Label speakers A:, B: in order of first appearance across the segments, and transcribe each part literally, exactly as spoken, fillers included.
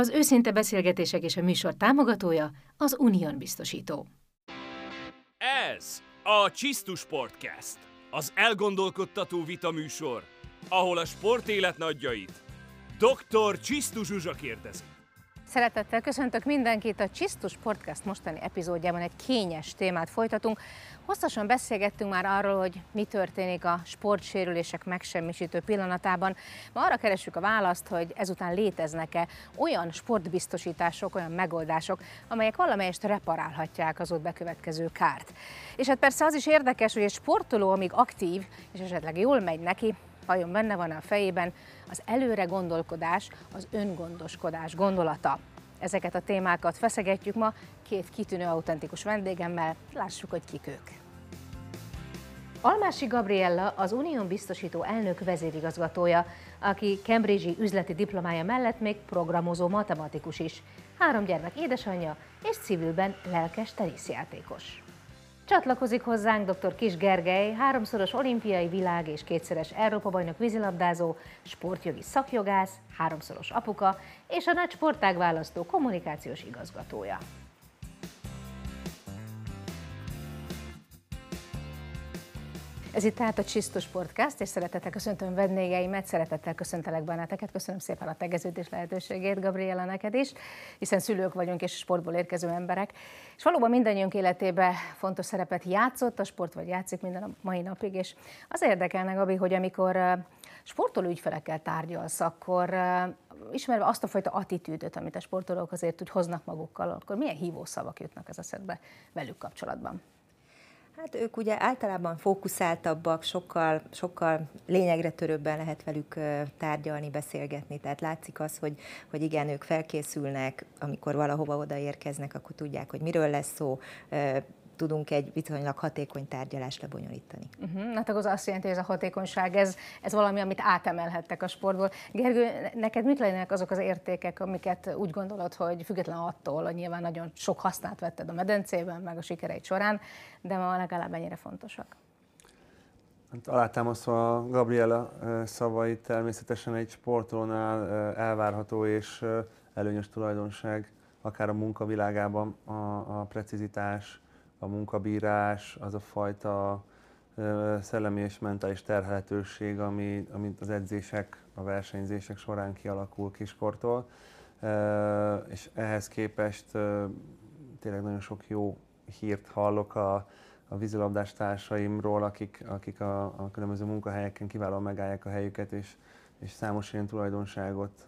A: Az őszinte beszélgetések és a műsor támogatója az Unión biztosító.
B: Ez a Csisztus Podcast, az elgondolkodtató vitaműsor, ahol a sportélet nagyjait doktor Csisztus Zsuzsa kérdezi.
C: Szeretettel köszöntök mindenkit, a Csisztus Podcast mostani epizódjában egy kényes témát folytatunk. Hosszasan beszélgettünk már arról, hogy mi történik a sportsérülések megsemmisítő pillanatában. Ma arra keressük a választ, hogy ezután léteznek-e olyan sportbiztosítások, olyan megoldások, amelyek valamelyest reparálhatják az ott bekövetkező kárt. És hát persze az is érdekes, hogy egy sportoló, amíg aktív, és esetleg jól megy neki, vajon benne van a fejében az előre gondolkodás, az öngondoskodás gondolata. Ezeket a témákat feszegetjük ma két kitűnő, autentikus vendégemmel, lássuk, hogy kik ők. Almási Gabriella az Unión biztosító elnök vezérigazgatója, aki Cambridge-i üzleti diplomája mellett még programozó matematikus is, három gyermek édesanyja és civilben lelkes teniszjátékos. Csatlakozik hozzánk dr. Kiss Gergely, háromszoros olimpiai világ és kétszeres Európa-bajnok vízilabdázó, sportjogi szakjogász, háromszoros apuka és a nagy sportág választó kommunikációs igazgatója. Ez itt tehát a Csisztus Podcast, és szeretettel köszöntöm vendégeimet, szeretettel köszöntelek benneteket, köszönöm szépen a tegeződés lehetőségét, Gabriella, neked is, hiszen szülők vagyunk és sportból érkező emberek. És valóban mindannyiunk életében fontos szerepet játszott a sport, vagy játszik minden a mai napig, és az érdekelne, Gabi, hogy amikor sportoló ügyfelekkel tárgyalsz, akkor ismerve azt a fajta attitűdöt, amit a sportolók azért úgy hoznak magukkal, akkor milyen hívószavak jutnak az eszedbe velük kapcsolatban?
D: Hát ők ugye általában fókuszáltabbak, sokkal, sokkal lényegre törőbben lehet velük tárgyalni, beszélgetni. Tehát látszik az, hogy, hogy igen, ők felkészülnek, amikor valahova odaérkeznek, akkor tudják, hogy miről lesz szó, tudunk egy viszonylag hatékony tárgyalást lebonyolítani.
C: Uh-huh. Hát akkor az azt jelenti, hogy ez a hatékonyság, ez, ez valami, amit átemelhettek a sportból. Gergő, neked mit lennének azok az értékek, amiket úgy gondolod, hogy független attól, hogy nyilván nagyon sok hasznát vetted a medencében, meg a sikereid során, de ma legalább ennyire fontosak?
E: Hát alátámasztva a Gabriella szavait, természetesen egy sportolónál elvárható és előnyös tulajdonság, akár a munkavilágában a, a precizitás, a munkabírás, az a fajta szellemi és mentális terhelhetőség, ami, amit az edzések, a versenyzések során kialakul kisporttól. És ehhez képest tényleg nagyon sok jó hírt hallok a, a vízilabdás társaimról, akik, akik a, a különböző munkahelyeken kiválóan megállják a helyüket, és, és számos ilyen tulajdonságot,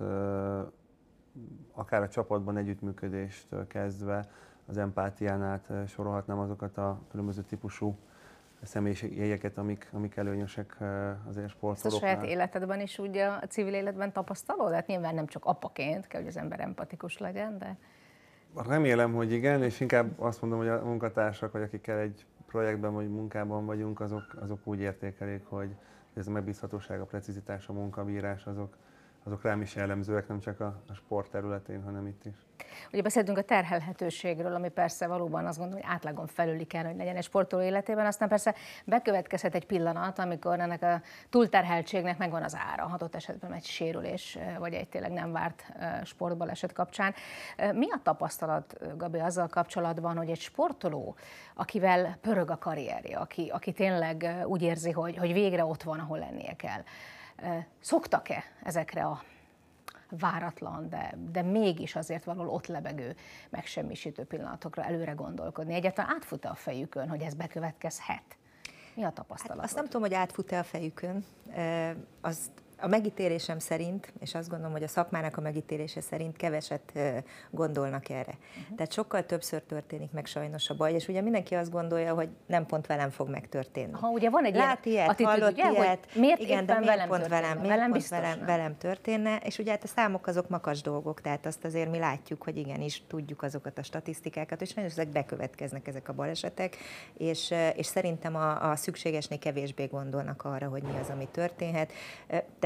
E: akár a csapatban együttműködéstől kezdve, az empátián át sorolhatnám azokat a különböző típusú személyiségeket, amik, amik előnyösek azért sportolóknál.
C: Ezt a saját életedben is úgy a civil életben tapasztalod? Hát nyilván nem csak apaként kell, hogy az ember empatikus legyen, de...
E: Remélem, hogy igen, és inkább azt mondom, hogy a munkatársak, vagy akikkel egy projektben vagy munkában vagyunk, azok, azok úgy értékelik, hogy ez a megbízhatóság, a precizitás, a munkabírás, azok, azok rám is jellemzőek, nem csak a, a sport területén, hanem itt is.
C: Ugye beszéltünk a terhelhetőségről, ami persze valóban azt gondolom, hogy átlagon felüli kell, hogy legyen egy sportoló életében, aztán persze bekövetkezhet egy pillanat, amikor ennek a túlterheltségnek megvan az ára, adott esetben egy sérülés, vagy egy tényleg nem várt sportbaleset kapcsán. Mi a tapasztalat, Gabi, azzal kapcsolatban, hogy egy sportoló, akivel pörög a karrierje, aki, aki tényleg úgy érzi, hogy, hogy végre ott van, ahol lennie kell, szoktak-e ezekre a váratlan, de, de mégis azért valahol ott lebegő, megsemmisítő pillanatokra előre gondolkodni? Egyáltalán átfut-e a fejükön, hogy ez bekövetkezhet? Mi a tapasztalat?
D: Hát azt nem tudom, hogy átfut-e a fejükön. Azt a megítélésem szerint, és azt gondolom, hogy a szakmának a megítélése szerint keveset gondolnak erre. Uh-huh. Tehát sokkal többször történik meg sajnos a baj, és ugye mindenki azt gondolja, hogy nem pont velem fog megtörténni.
C: Ha ugye van egy
D: Lát
C: ilyen
D: ilyet, hallott
C: ugye,
D: ilyet,
C: miért
D: igen, de miért
C: velem
D: pont
C: történne?
D: velem, miért
C: velem
D: pont
C: biztos
D: velem, velem történne, és ugye hát a számok azok makacs dolgok, tehát azt azért mi látjuk, hogy igenis tudjuk azokat a statisztikákat, és nagyon ezek bekövetkeznek ezek a balesetek, és, és szerintem a, a szükségesnél kevésbé gondolnak arra, hogy mi az, ami történhet. Természetesen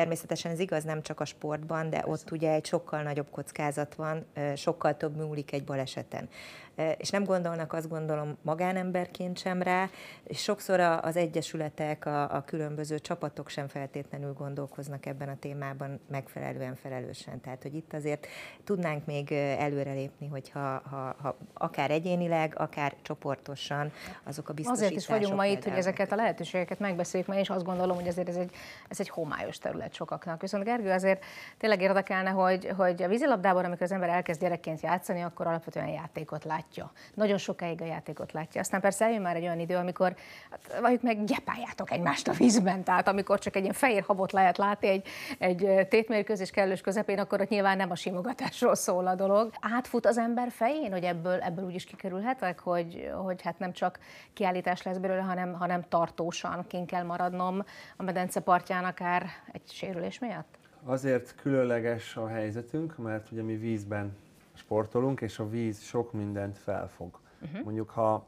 D: természetesen ez igaz nem csak a sportban, de ott ugye egy sokkal nagyobb kockázat van, sokkal több múlik egy baleseten. És nem gondolnak, azt gondolom, magánemberként sem rá, és sokszor az egyesületek, a, a különböző csapatok sem feltétlenül gondolkoznak ebben a témában megfelelően felelősen. Tehát, hogy itt azért tudnánk még előrelépni, hogyha ha, ha akár egyénileg, akár csoportosan azok a biztosítások.
C: Azért is vagyunk ma itt, hogy ezeket a lehetőségeket megbeszéljük, mert én is azt gondolom, hogy azért ez egy, ez egy homályos terület sokaknak. Viszont Gergő, azért tényleg érdekelne, hogy, hogy a vízilabdában, amikor az ember elkezd gyerekként játszani, akkor alapvetően játékot látja. Nagyon sokáig a játékot látja. Aztán persze eljön már egy olyan idő, amikor hát, valljuk meg, gyepáljátok egymást a vízben, tehát amikor csak egy ilyen fehér habot lehet látni egy, egy tétmérkőzés kellős közepén, akkor ott nyilván nem a simogatásról szól a dolog. Átfut az ember fején, hogy ebből, ebből úgy is kikerülhetek, hogy, hogy hát nem csak kiállítás lesz belőle, hanem, hanem tartósan kint kell maradnom a medence partján akár egy sérülés miatt?
E: Azért különleges a helyzetünk, mert ugye mi vízben sportolunk, és a víz sok mindent felfog. Uh-huh. Mondjuk, ha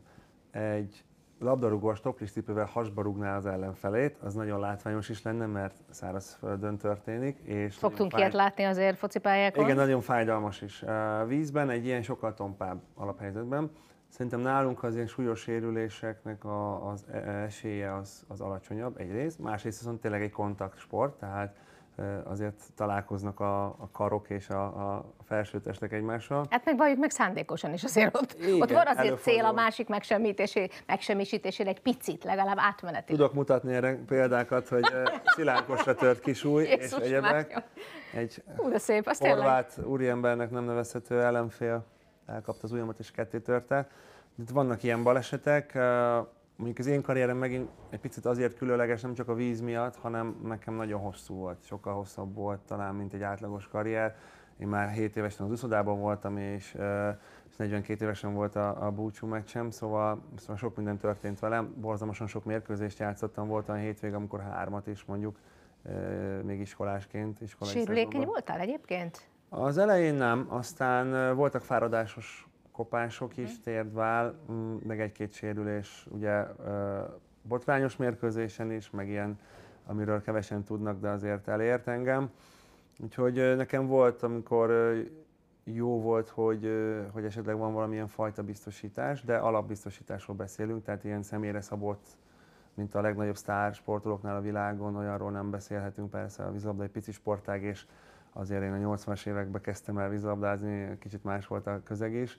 E: egy labdarúgós topliscipővel hasba rúgná az ellenfelét, az nagyon látványos is lenne, mert szárazföldön történik. És
C: szoktunk ilyet látni azért focipályákon.
E: Igen, nagyon fájdalmas is. A vízben egy ilyen sokkal tompább alaphelyzetben. Szerintem nálunk az ilyen súlyos sérüléseknek a, az esélye az, az alacsonyabb egyrészt, másrészt viszont tényleg egy kontaktsport, tehát azért találkoznak a, a karok és a, a felsőtestek egymással.
C: Hát meg valljuk meg szándékosan is azért ott, igen, ott van azért cél a másik megsemmisítésére egy picit, legalább átmeneti.
E: Tudok mutatni erre példákat, hogy szilánkosra tört kisúly és egyebek. Egy horvát úriembernek nem nevezhető ellenfél elkapta az ujjamat és ketté törte. Itt vannak ilyen balesetek. Mondjuk az én karrierem megint egy picit azért különleges, nem csak a víz miatt, hanem nekem nagyon hosszú volt, sokkal hosszabb volt talán, mint egy átlagos karrier. Én már hét évesen az uszodában voltam, és, és negyvenkét évesen volt a, a búcsú meccsem, szóval, szóval sok minden történt velem. Borzalmasan sok mérkőzést játszottam, volt olyan hétvég, amikor hármat is mondjuk, még iskolásként. Iskolai
C: Sérülékeny
E: szezonban. Voltál
C: egyébként?
E: Az elején nem, aztán voltak fáradásos kopások is, térdvál, meg egy-két sérülés, ugye botrányos mérkőzésen is, meg ilyen, amiről kevesen tudnak, de azért elért engem. Úgyhogy nekem volt, amikor jó volt, hogy, hogy esetleg van valamilyen fajta biztosítás, de alapbiztosításról beszélünk, tehát ilyen személyre szabott, mint a legnagyobb sztár sportolóknál a világon, olyanról nem beszélhetünk, persze a vízilabda egy pici sportág, és azért én a nyolcvanas években kezdtem el vízilabdázni, kicsit más volt a közeg is.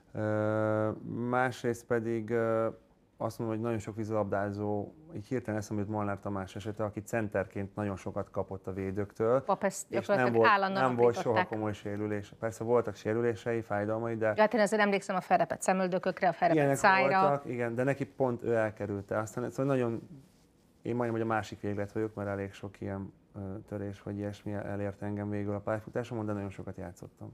E: Másrészt pedig azt mondom, hogy nagyon sok vízilabdázó, így hirtelen eszembe jut Molnár Tamás esete, aki centerként nagyon sokat kapott a védőktől, és nem volt, nem volt soha komoly sérülése. Persze voltak sérülései, fájdalmai, de...
C: Ja, hát én ezért emlékszem a felrepett szemöldökökre, a felrepett szájra.
E: Voltak, igen, de neki pont ő elkerülte. Aztán szóval nagyon, én majdnem, hogy a másik véglet vagyok, mert elég sok ilyen törés vagy ilyesmi elért engem végül a pályafutásomon, de nagyon sokat játszottam.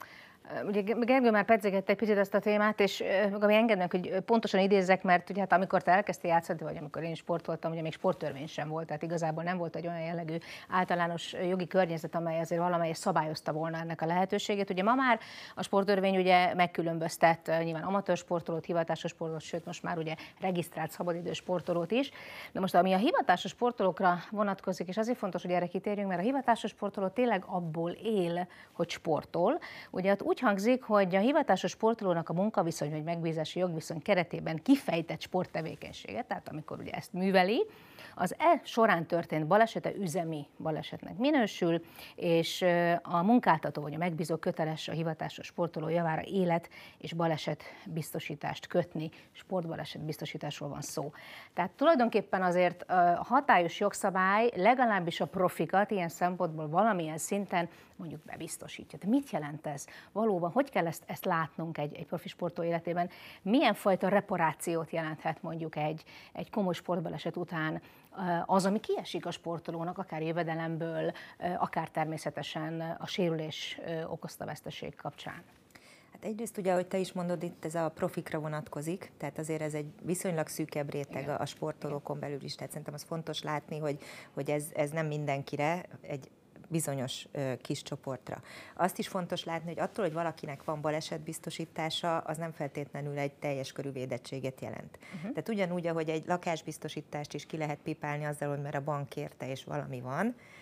C: Ugye Gergő már pedzegette egy picit ezt a témát, és ami engednek, hogy pontosan idézzek, mert ugye hát amikor te elkezdtél játszani, vagy amikor én sportoltam, ugye még sporttörvény sem volt, tehát igazából nem volt egy olyan jellegű általános jogi környezet, amely azért valamelyest szabályozta volna ennek a lehetőségét. Ugye ma már a sporttörvény ugye megkülönböztet nyilván amatőr sportolót, hivatásos sportolót, sőt most már ugye regisztrált szabadidős sportolót is. De most ami a hivatásos sportolókra vonatkozik, és azért fontos, hogy erre kitérjünk, mert a hivatásos sportoló tényleg abból él, hogy sportol. Ugye ott úgy hangzik, hogy a hivatásos sportolónak a munkaviszony vagy megbízási jogviszony keretében kifejtett sporttevékenységet, tehát amikor ugye ezt műveli, az e során történt balesete üzemi balesetnek minősül, és a munkáltató vagy a megbízó köteles a hivatásos sportoló javára élet és baleset biztosítást kötni, sportbaleset biztosításról van szó. Tehát tulajdonképpen azért a hatályos jogszabály legalábbis a profikat ilyen szempontból valamilyen szinten mondjuk bebiztosítja. De mit jelent ez? Valóban, hogy kell ezt, ezt látnunk egy, egy profi sportoló életében? Milyen fajta reparációt jelenthet mondjuk egy, egy komoly sportbaleset után az, ami kiesik a sportolónak, akár jövedelemből, akár természetesen a sérülés okozta veszteség kapcsán?
D: Hát egyrészt ugye, ahogy te is mondod, itt ez a profikra vonatkozik, tehát azért ez egy viszonylag szűkebb réteg a, a sportolókon belül is, tehát szerintem az fontos látni, hogy, hogy ez, ez nem mindenkire, egy bizonyos ö, kis csoportra. Azt is fontos látni, hogy attól, hogy valakinek van balesetbiztosítása, az nem feltétlenül egy teljes körű védettséget jelent. Uh-huh. Tehát ugyanúgy, ahogy egy lakásbiztosítást is ki lehet pipálni azzal, hogy mert a bank kérte és valami van,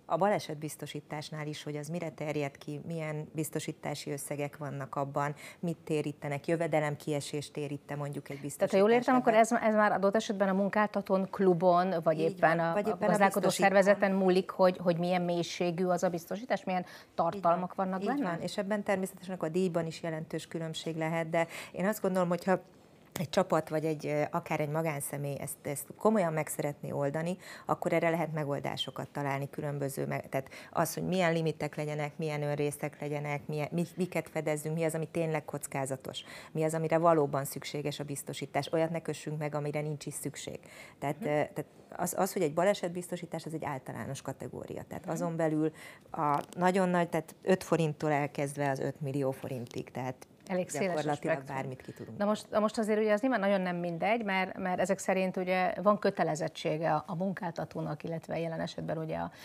D: a balesetbiztosításnál is, hogy az mire terjed ki, milyen biztosítási összegek vannak abban, mit térítenek, jövedelemkiesést téríte mondjuk egy biztosítás.
C: Tehát ha jól értem, akkor ez, ez már adott esetben a munkáltatón, klubon, vagy
D: Így
C: éppen
D: van,
C: a,
D: vagy
C: a
D: éppen a
C: gazdálkodó
D: biztosítón.
C: szervezeten múlik, hogy, hogy milyen mélységű az a biztosítás, milyen tartalmak
D: Így van,
C: vannak
D: így
C: benne?
D: Van. És ebben természetesen akkor a díjban is jelentős különbség lehet, de én azt gondolom, hogyha egy csapat, vagy egy, akár egy magánszemély ezt, ezt komolyan meg szeretné oldani, akkor erre lehet megoldásokat találni, különböző, tehát az, hogy milyen limitek legyenek, milyen önrészek legyenek, milyen, miket fedezzünk, mi az, ami tényleg kockázatos, mi az, amire valóban szükséges a biztosítás, olyat ne kössünk meg, amire nincs is szükség. Tehát, hmm. tehát az, az, hogy egy balesetbiztosítás, az egy általános kategória. Tehát hmm. azon belül a nagyon nagy, tehát öt forinttól elkezdve az öt millió forintig, tehát
C: elég széles
D: gyakorlatilag bármit ki tudunk.
C: Na most, most azért ugye az nyilván nagyon nem mindegy, mert, mert ezek szerint ugye van kötelezettsége a, a munkáltatónak, illetve jelen esetben ugye a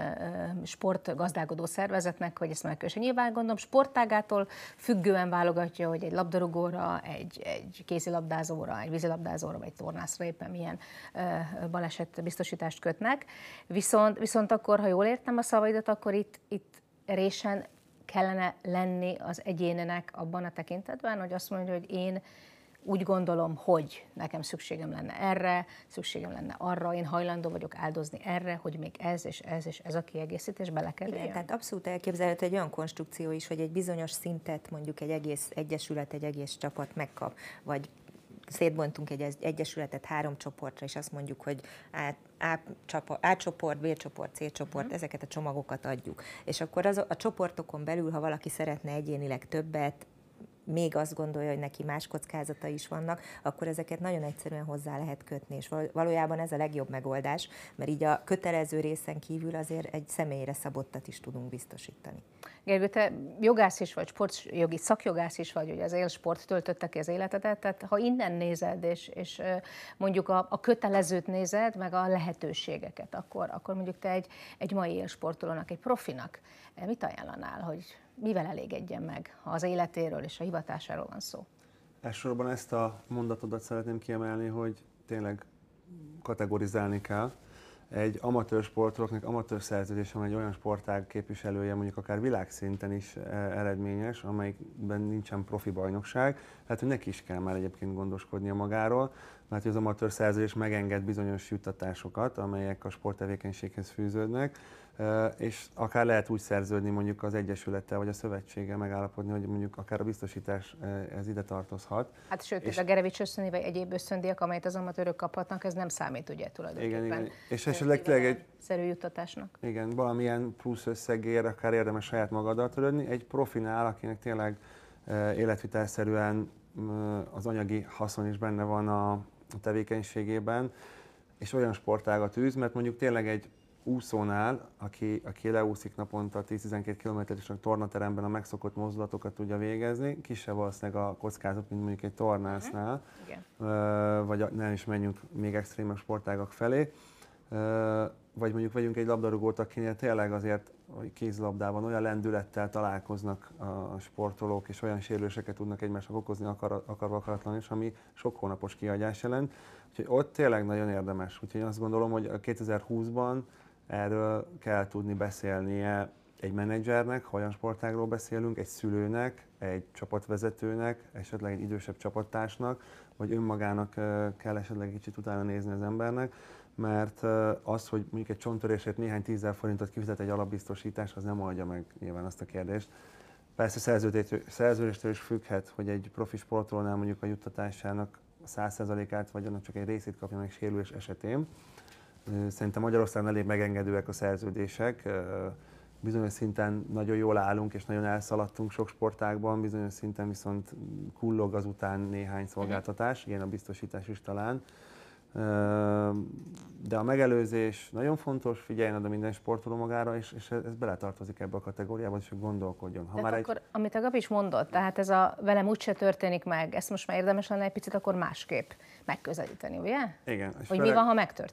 C: e, sportgazdálkodó szervezetnek, hogy ezt megkösse. Nyilván gondolom sportágától függően válogatja, hogy egy labdarúgóra, egy, egy kézilabdázóra, egy vízilabdázóra, vagy egy tornászra éppen milyen e, balesetbiztosítást kötnek. Viszont, viszont akkor, ha jól értem a szavaidat, akkor itt, itt résen kellene lenni az egyénenek abban a tekintetben, hogy azt mondja, hogy én úgy gondolom, hogy nekem szükségem lenne erre, szükségem lenne arra, én hajlandó vagyok áldozni erre, hogy még ez és ez és ez a kiegészítés belekerüljön.
D: Igen, tehát abszolút elképzelhető egy olyan konstrukció is, hogy egy bizonyos szintet mondjuk egy egész egyesület, egy egész csapat megkap, vagy szétbontunk egy egyesületet három csoportra, és azt mondjuk, hogy A, A, csoport, A csoport, B csoport, C csoport, uh-huh. ezeket a csomagokat adjuk. És akkor az, a csoportokon belül, ha valaki szeretne egyénileg többet, még azt gondolja, hogy neki más kockázatai is vannak, akkor ezeket nagyon egyszerűen hozzá lehet kötni, és valójában ez a legjobb megoldás, mert így a kötelező részen kívül azért egy személyre szabottat is tudunk biztosítani.
C: Gergő, te jogász is vagy, sportjogi szakjogász is vagy, hogy az élsport töltötte ki az életedet, tehát ha innen nézed, és, és mondjuk a, a kötelezőt nézed, meg a lehetőségeket, akkor, akkor mondjuk te egy, egy mai élsportolónak, egy profinak mit ajánlanál, hogy mivel elégedjen meg, ha az életéről és a hivatásáról van szó?
E: Elsősorban ezt a mondatodat szeretném kiemelni, hogy tényleg kategorizálni kell. Egy amatőr sportolóknak amatőr szerződés, amely egy olyan sportág képviselője, mondjuk akár világszinten is eredményes, amelyikben nincsen profi bajnokság, hát hogy neki is kell már egyébként gondoskodnia magáról, mert az amatőr szerződés megenged bizonyos juttatásokat, amelyek a sporttevékenységhez fűződnek, és akár lehet úgy szerződni mondjuk az egyesülettel vagy a szövetséggel megállapodni, hogy mondjuk akár a biztosítás ez ide tartozhat.
C: Hát sőt, és a Gerevics ösztöndíj vagy egyéb ösztöndíjak, amelyet az amatőrök kaphatnak, ez nem számít ugye tulajdonképpen. Igen, igen.
E: És esetleg tényleg egy
C: szerű juttatásnak.
E: Igen, valamilyen plusz összegér akár érdemes saját magaddal törődni. Egy profinál, akinek tényleg életvitelszerűen az anyagi haszon is benne van a tevékenységében, és olyan sportágat űz, mert mondjuk tényleg egy úszónál, aki, aki leúszik naponta tíz-tizenkét kilométert és a tornateremben a megszokott mozdulatokat tudja végezni, kisebb valószínűleg a kockázat, mint mondjuk egy tornásznál, uh-huh. vagy nem is menjünk még extrémebb sportágak felé. Vagy mondjuk vegyünk egy labdarúgót, akinél tényleg azért kézilabdában olyan lendülettel találkoznak a sportolók, és olyan sérüléseket tudnak egymásnak okozni akar, akarva akaratlan is, ami sok hónapos kihagyás jelent. Úgyhogy ott tényleg nagyon érdemes. Úgyhogy azt gondolom, hogy kétezer-húszban erről kell tudni beszélnie egy menedzsernek, ha olyan sportágról beszélünk, egy szülőnek, egy csapatvezetőnek, esetleg egy idősebb csapattársnak, vagy önmagának kell esetleg kicsit utána nézni az embernek, mert az, hogy mondjuk egy csonttörésért néhány tízezer forintot kifizet egy alapbiztosítás, az nem oldja meg nyilván azt a kérdést. Persze szerződéstől is függhet, hogy egy profi sportolónál mondjuk a juttatásának száz százalékát vagy annak csak egy részét kapja meg sérülés esetén. Szerintem Magyarországon elég megengedőek a szerződések. Bizonyos szinten nagyon jól állunk és nagyon elszaladtunk sok sportágban, bizonyos szinten viszont kullog azután néhány szolgáltatás, ilyen a biztosítás is talán. De a megelőzés nagyon fontos, figyeljen oda minden sportoló magára, és, és ez beletartozik ebbe a kategóriába, és hogy gondolkodjon. Ha már
C: akkor,
E: egy...
C: amit a Gabi is mondott, tehát ez a velem úgyse történik meg, ezt most már érdemes lenne egy picit akkor másképp megközelíteni, ugye?
E: Igen.
C: Hogy vele... mi van, ha megtörténik?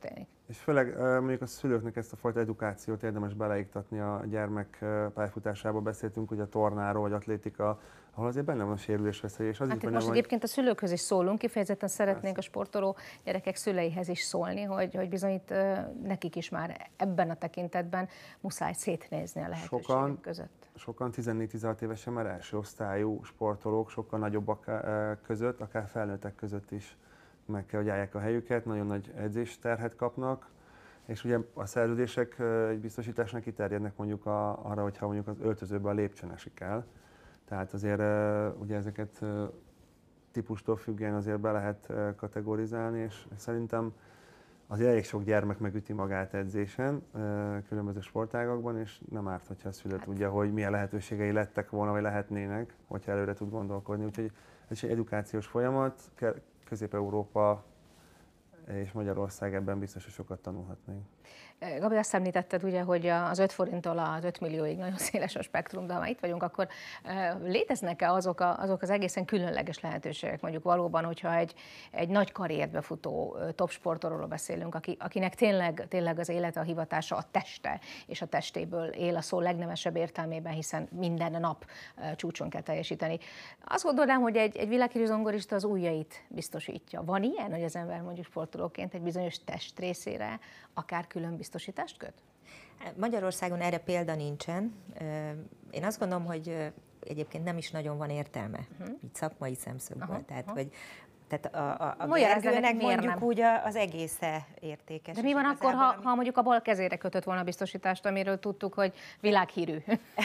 E: És főleg mondjuk a szülőknek ezt a fajta edukációt érdemes beleiktatni a gyermek pályafutásába. Beszéltünk ugye a tornáról, vagy atlétika, ahol azért benne van a sérülésveszély. És az
C: hát
E: is
C: itt
E: benne
C: most
E: van,
C: egyébként a szülőkhöz is szólunk, kifejezetten szeretnénk
E: Persze.
C: a sportoló gyerekek szüleihez is szólni, hogy, hogy bizony itt nekik is már ebben a tekintetben muszáj szétnézni a lehetőségek
E: sokan,
C: között.
E: Sokan tizennégy-tizenhat évesen már első osztályú sportolók, sokkal nagyobbak között, akár felnőttek között is meg kell, hogy állják a helyüket, nagyon nagy edzésterhet kapnak, és ugye a szerződések egy biztosításnak kiterjednek mondjuk a, arra, hogyha mondjuk az öltözőben a lépcsőn esik el. Tehát azért ugye ezeket típustól függően azért be lehet kategorizálni, és szerintem azért elég sok gyermek megüti magát edzésen, különböző sportágakban, és nem árt, hogyha a szülő hát. tudja, hogy milyen lehetőségei lettek volna, vagy lehetnének, hogyha előre tud gondolkodni. Úgyhogy ez egy edukációs folyamat, Közép-Európa és Magyarország ebben biztos, hogy sokat tanulhatnénk.
C: Gabi, azt említetted ugye, hogy az öt forinttól az öt millióig nagyon széles a spektrum, de ha már itt vagyunk, akkor léteznek-e azok, a, azok az egészen különleges lehetőségek, mondjuk valóban, hogyha egy, egy nagy karrierbe futó top sportolóról beszélünk, aki, akinek tényleg, tényleg az élete, a hivatása a teste, és a testéből él a szó legnemesebb értelmében, hiszen minden nap csúcson kell teljesíteni. Azt gondolnám, hogy egy, egy világhírű zongorista az ujjait biztosítja. Van ilyen, hogy az ember mondjuk sportolóként egy bizonyos testrészére akár külön biztosítást köt?
D: Magyarországon erre példa nincsen. Én azt gondolom, hogy egyébként nem is nagyon van értelme, uh-huh. így szakmai szemszögből. Aha, tehát, aha. hogy tehát a, a, a Gergőnek mondjuk nem. úgy az egésze értékes.
C: De mi van akkor, ha, ami... ha mondjuk a bal kezére kötött volna a biztosítást, amiről tudtuk, hogy világhírű?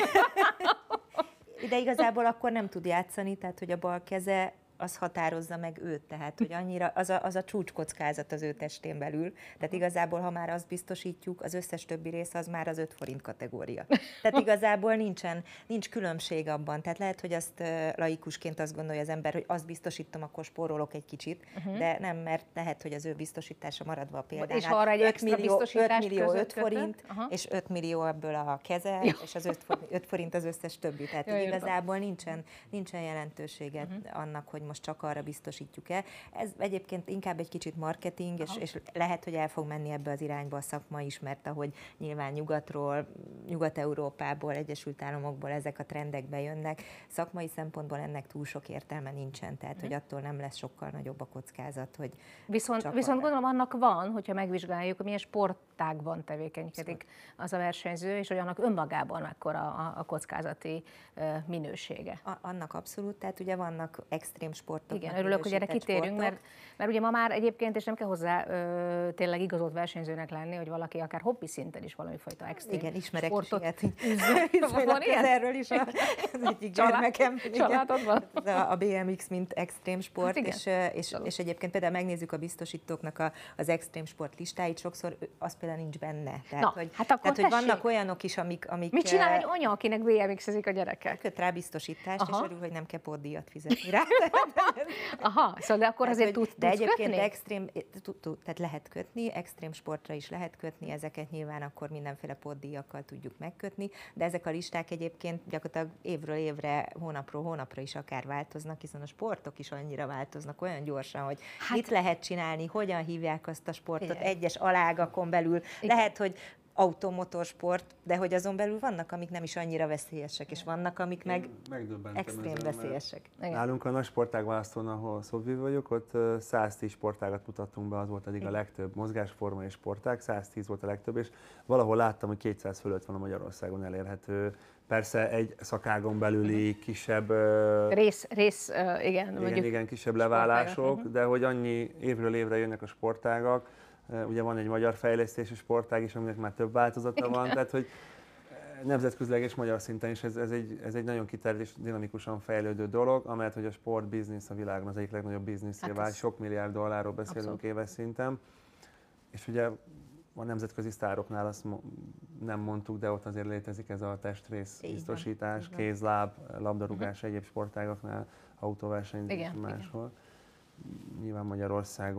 D: De igazából akkor nem tud játszani, tehát hogy a bal keze az határozza meg őt, tehát hogy annyira az a, az a csúcskockázat az ő testén belül, tehát igazából, ha már azt biztosítjuk, az összes többi rész az már az öt forint kategória. Tehát igazából nincsen, nincs különbség abban, tehát lehet, hogy azt laikusként azt gondolja az ember, hogy azt biztosítom, akkor spórolok egy kicsit, uh-huh. de nem, mert lehet, hogy az ő biztosítása maradva a példánál.
C: És arra egy extra biztosítás
D: öt millió öt forint, uh-huh. és öt millió ebből a keze, ja. és az öt forint az összes többi. Tehát ja, igazából nincsen, nincsen jelentősége uh-huh. annak, hogy most csak arra biztosítjuk-e. Ez egyébként inkább egy kicsit marketing, és, és lehet, hogy el fog menni ebbe az irányba a szakma is, mert ahogy nyilván nyugatról, Nyugat-Európából, Egyesült Államokból ezek a trendek bejönnek, szakmai szempontból ennek túl sok értelme nincsen, tehát hmm. hogy attól nem lesz sokkal nagyobb a kockázat, hogy
C: Viszont, viszont gondolom annak van, hogyha megvizsgáljuk, hogy milyen sportágban tevékenykedik az a versenyző, és hogy annak önmagában mekkora a, a kockázati minősége.
D: A, annak abszolút, tehát ugye vannak extrém sportok.
C: Igen, örülök, hogy erre kitérünk, mert, mert ugye ma már egyébként, és nem kell hozzá ö, tényleg igazolt versenyzőnek lenni, hogy valaki akár hobbi szinten is valami fajta extrém
D: igen, ismerek
C: sportot.
D: Is van ilyen? Erről is a, az egyik gyermekem.
C: Családodban?
D: A bé em iksz, mint extrém sport, hát és, és, és egyébként például megnézzük a biztosítóknak a, az extrém sport listáit, sokszor az például nincs benne. Tehát,
C: Na,
D: hogy,
C: hát akkor
D: tehát, hogy vannak olyanok is, amik... amik
C: mit csinál egy anya, akinek bé em iksz-ezik a gyerekek?
D: Köt rá biztosítást, aha. és örül, hogy nem kell pótdíjat fizetni rá.
C: Aha, szóval de akkor azért tud,
D: de
C: tudsz
D: egyébként
C: kötni?
D: extrém, tehát lehet kötni, extrém sportra is lehet kötni, ezeket nyilván akkor mindenféle pótdíjakkal tudjuk megkötni, de ezek a listák egyébként gyakorlatilag évről évre, hónapról hónapra is akár változnak, hiszen a sportok is annyira változnak olyan gyorsan, hogy hát, mit lehet csinálni, hogyan hívják azt a sportot, igen. egyes alágakon belül. Igen. Lehet, hogy automotorsport, de hogy azon belül vannak, amik nem is annyira veszélyesek, és vannak, amik meg extrém veszélyesek.
E: Nálunk a nagy sportágválasztón, ahol szóvivő vagyok, ott száztíz sportágat mutattunk be, az volt eddig a legtöbb mozgásforma és sportág, száztíz volt a legtöbb, és valahol láttam, hogy kétszáz fölött van a Magyarországon elérhető. Persze egy szakágon belüli kisebb...
C: Rész, rész igen,
E: igen, igen, kisebb leválások, de hogy annyi évről évre jönnek a sportágak. Ugye van egy magyar fejlesztési sportág is, aminek már több változata igen. van, tehát hogy nemzetközileg és magyar szinten is ez, ez, egy, ez egy nagyon kiterjedt és dinamikusan fejlődő dolog, amelyet, hogy a sportbiznisz a világon az egyik legnagyobb bizniszé hát vált, sok milliárd dollárról beszélünk abszolút. Éves szinten. És ugye a nemzetközi sztároknál azt nem mondtuk, de ott azért létezik ez a testrész biztosítás, igen. kézláb, labdarúgás, uh-huh. egyéb sportágaknál, autóversenyzés máshol. Igen. Nyilván Magyarországon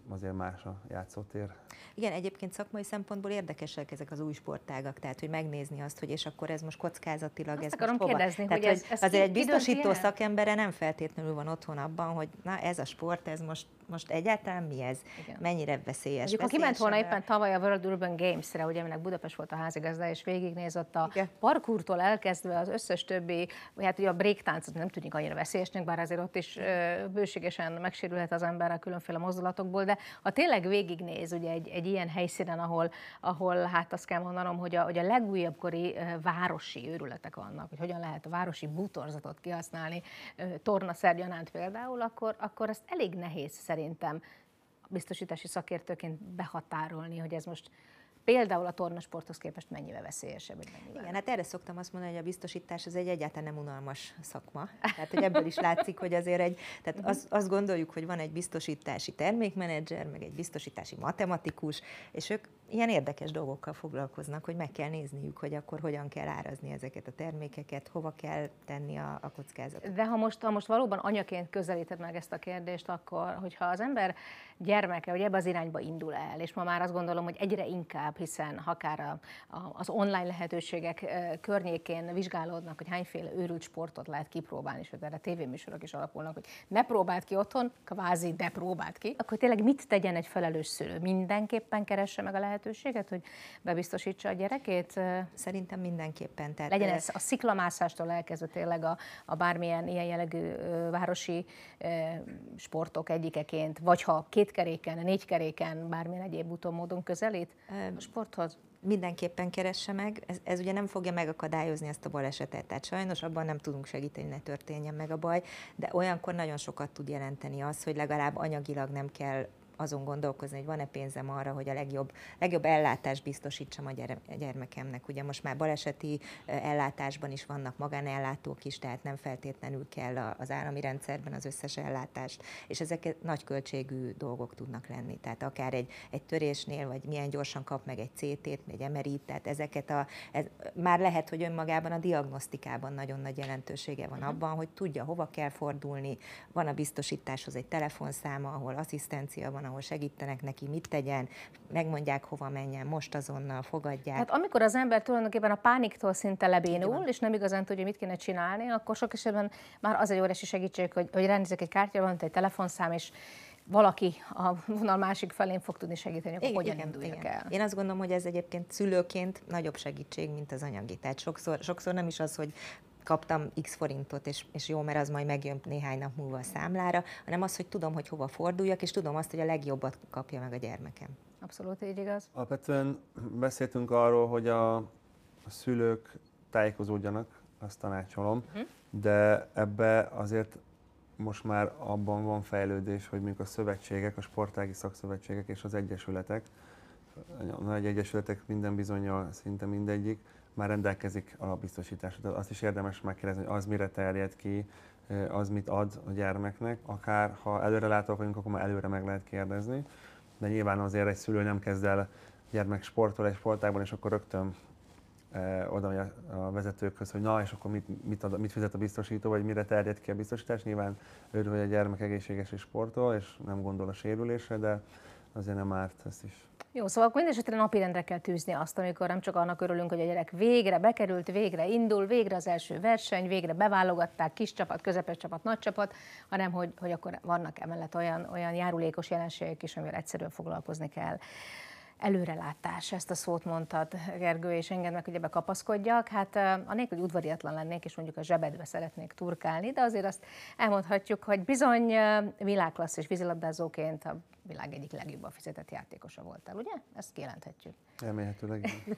E: azért más a játszótér.
D: Igen, egyébként szakmai szempontból érdekesek ezek az új sportágak, tehát hogy megnézni azt, hogy és akkor ez most kockázatilag,
C: azt
D: ez
C: akarom
D: most hova.
C: kérdezni,
D: Tehát,
C: hogy
D: hogy
C: ez, ez
D: azért egy
C: ki,
D: biztosító
C: ki
D: szakembere nem feltétlenül van otthon abban, hogy na ez a sport, ez most, most egyáltalán mi ez,
C: igen.
D: mennyire veszélyes.
C: Mondjuk, ha kiment volna éppen tavaly a World Urban Games-re, ugye, aminek Budapest volt a házigazda, és végignézott a igen. parkourtól elkezdve az összes többi, hát ugye a breaktáncot nem tudjuk annyira veszélyesnek, bár azért ott is ö, bőségesen megsérülhet az ember a különféle mozdulatokból, de ha tényleg végignéz ugye egy, egy ilyen helyszínen, ahol, ahol hát azt kell mondanom, hogy a, hogy a legújabbkori ö, városi őrületek vannak, hogy hogyan lehet a városi bútorzatot kihasználni, ö, tornaszergyanánt például, akkor, akkor ezt elég nehéz szerintem biztosítási szakértőként behatárolni, hogy ez most például a tornasporthoz képest mennyivel veszélyesebb, vagy mennyivel.
D: Igen, hát erre szoktam azt mondani, hogy a biztosítás az egy egyáltalán nem unalmas szakma. Tehát, hogy ebből is látszik, hogy azért egy, tehát az, azt gondoljuk, hogy van egy biztosítási termékmenedzser, meg egy biztosítási matematikus, és ők ilyen érdekes dolgokkal foglalkoznak, hogy meg kell nézniük, hogy akkor hogyan kell árazni ezeket a termékeket, hova kell tenni a, a kockázatot.
C: De ha most, ha most valóban anyaként közelíted meg ezt a kérdést, akkor, hogyha az ember gyermeke, hogy ebbe az irányba indul el, és ma már azt gondolom, hogy egyre inkább, hiszen akár a, a, az online lehetőségek környékén vizsgálódnak, hogy hányféle őrült sportot lehet kipróbálni, sőt erre tévéműsorok is alapulnak, hogy ne próbáld ki otthon, kvázi de próbáld ki, akkor tényleg mit tegyen egy felelős szülő? Mindenképpen keresse meg a lehetőséget, hogy bebiztosítsa a gyerekét?
D: Szerintem mindenképpen. Tehát
C: legyen ez a sziklamászástól elkezdve tényleg a, a bármilyen ilyen jellegű városi sportok egyikeként, vagy ha két keréken, négy keréken, bármilyen egyéb úton módon közelít a sporthoz?
D: Mindenképpen keresse meg. Ez, ez ugye nem fogja megakadályozni ezt a balesetet, tehát sajnos abban nem tudunk segíteni, ne történjen meg a baj, de olyankor nagyon sokat tud jelenteni az, hogy legalább anyagilag nem kell azon gondolkozni, hogy van-e pénzem arra, hogy a legjobb, legjobb ellátást biztosítsam a gyermekemnek. Ugye most már baleseti ellátásban is vannak magánellátók is, tehát nem feltétlenül kell az állami rendszerben az összes ellátást, és ezek nagy költségű dolgok tudnak lenni. Tehát akár egy, egy törésnél, vagy milyen gyorsan kap meg egy cé tét, egy em er i-t, tehát ezeket a, ez, már lehet, hogy önmagában a diagnosztikában nagyon nagy jelentősége van abban, hogy tudja, hova kell fordulni, van a biztosításhoz egy telefonszáma, ahol asszisztencia van, ahol segítenek neki, mit tegyen, megmondják, hova menjen, most azonnal fogadják.
C: Hát amikor az ember tulajdonképpen a pániktól szinte lebénul, és nem igazán tudja, mit kéne csinálni, akkor sok esetben már az egy óriási segítség, hogy, hogy rendezek egy kártyában, egy telefonszám, és valaki a vonal másik felén fog tudni segíteni, akkor igen, hogyan igen, induljak igen. el.
D: Én azt gondolom, hogy ez egyébként szülőként nagyobb segítség, mint az anyagi. Tehát sokszor, sokszor nem is az, hogy kaptam x forintot, és, és jó, mert az majd megjön néhány nap múlva a számlára, hanem az, hogy tudom, hogy hova forduljak, és tudom azt, hogy a legjobbat kapja meg a gyermekem.
C: Abszolút így igaz.
E: Alapvetően beszéltünk arról, hogy a, a szülők tájékozódjanak, azt tanácsolom, hm. de ebbe azért most már abban van fejlődés, hogy mondjuk a szövetségek, a sportági szakszövetségek és az egyesületek, a nagy egyesületek minden bizonnyal szinte mindegyik, már rendelkezik alapbiztosításra. Tehát azt is érdemes megkérdezni, hogy az mire terjed ki, az mit ad a gyermeknek. Akár ha előrelátók vagyunk, akkor már előre meg lehet kérdezni. De nyilván azért egy szülő nem kezd el gyermek sporttól egy sportágban, és akkor rögtön eh, oda a, a vezetőkhöz, hogy na, és akkor mit, mit, ad, mit fizet a biztosító, vagy mire terjed ki a biztosítás. Nyilván örül, hogy a gyermek egészséges és sportol, és nem gondol a sérülésre, de azért nem árt ezt is.
C: Jó, szóval akkor mindesetre napirendre kell tűzni azt, amikor nem csak annak örülünk, hogy a gyerek végre bekerült, végre indul, végre az első verseny, végre beválogatták, kis csapat, közepes csapat, nagy csapat, hanem hogy, hogy akkor vannak emellett olyan, olyan járulékos jelenségek is, amivel egyszerűen foglalkozni kell. Előrelátás, ezt a szót mondtad, Gergő, és engedd meg, hogy ebbe kapaszkodjak. Hát anélkül, hogy udvariatlan lennék, és mondjuk a zsebedbe szeretnék turkálni, de azért azt elmondhatjuk, hogy bizony világklasszis vízilabdázóként a világ egyik legjobban fizetett játékosa voltál, ugye? Ezt kijelenthetjük.
E: Elméletőleg igen.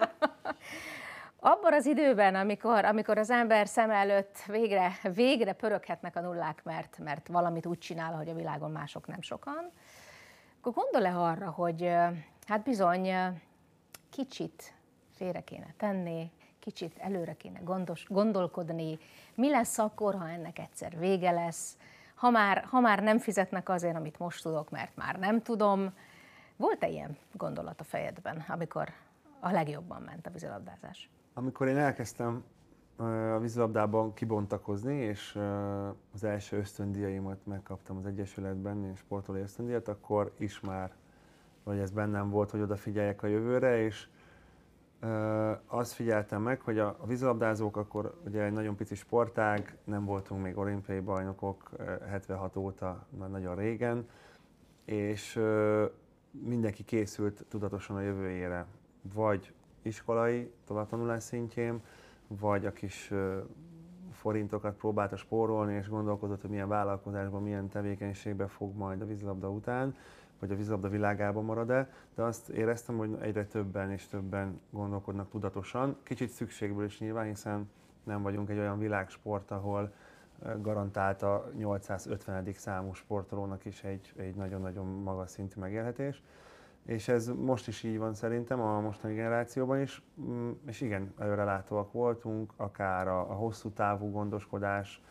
C: Abban az időben, amikor, amikor az ember szem előtt végre, végre pöröghetnek a nullák, mert, mert valamit úgy csinál, hogy a világon mások nem sokan, akkor gondol-e arra, hogy hát bizony kicsit félre kéne tenni, kicsit előre kéne gondos, gondolkodni, mi lesz akkor, ha ennek egyszer vége lesz, ha már, ha már nem fizetnek azért, amit most tudok, mert már nem tudom. Volt-e ilyen gondolat a fejedben, amikor a legjobban ment a vízilabdázás?
E: Amikor én elkezdtem a vízilabdában kibontakozni, és az első ösztöndíjaimat megkaptam az Egyesületben, és sportolói ösztöndíjat, akkor is már, vagy ez bennem volt, hogy odafigyeljek a jövőre, és azt figyeltem meg, hogy a vízilabdázók akkor ugye egy nagyon pici sportág, nem voltunk még olimpiai bajnokok hetvenhat óta, már nagyon régen, és mindenki készült tudatosan a jövőjére, vagy iskolai továbbtanulás szintjén, vagy a kis forintokat próbálta spórolni, és gondolkodott, hogy milyen vállalkozásban, milyen tevékenységben fog majd a vízilabda után, vagy a vízilabda világában marad-e, de azt éreztem, hogy egyre többen és többen gondolkodnak tudatosan. Kicsit szükségből is nyilván, hiszen nem vagyunk egy olyan világsport, ahol garantált a nyolcszázötvenedik számú sportolónak is egy, egy nagyon-nagyon magas szintű megélhetés. És ez most is így van szerintem, a mostani generációban is, és igen, előrelátóak voltunk, akár a, a hosszú távú gondoskodás,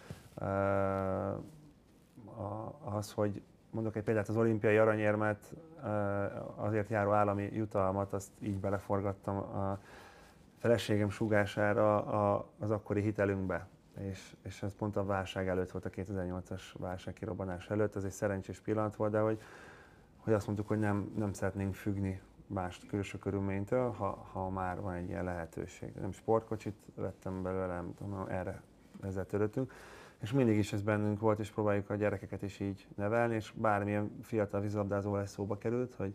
E: az, hogy mondok egy példát, az olimpiai aranyérmet, azért járó állami jutalmat, azt így beleforgattam a feleségem súgására az akkori hitelünkbe. És, és ez pont a válság előtt volt, a kétezer-nyolcas válság kirobbanás előtt, ez egy szerencsés pillanat volt, de hogy, hogy azt mondtuk, hogy nem, nem szeretnénk függni más külső körülménytől, ha, ha már van egy ilyen lehetőség. Nem sportkocsit vettem belőle, nem tudom, erre ezzel töröttünk. És mindig is ez bennünk volt, és próbáljuk a gyerekeket is így nevelni, és bármilyen fiatal vízilabdázó lesz szóba került, hogy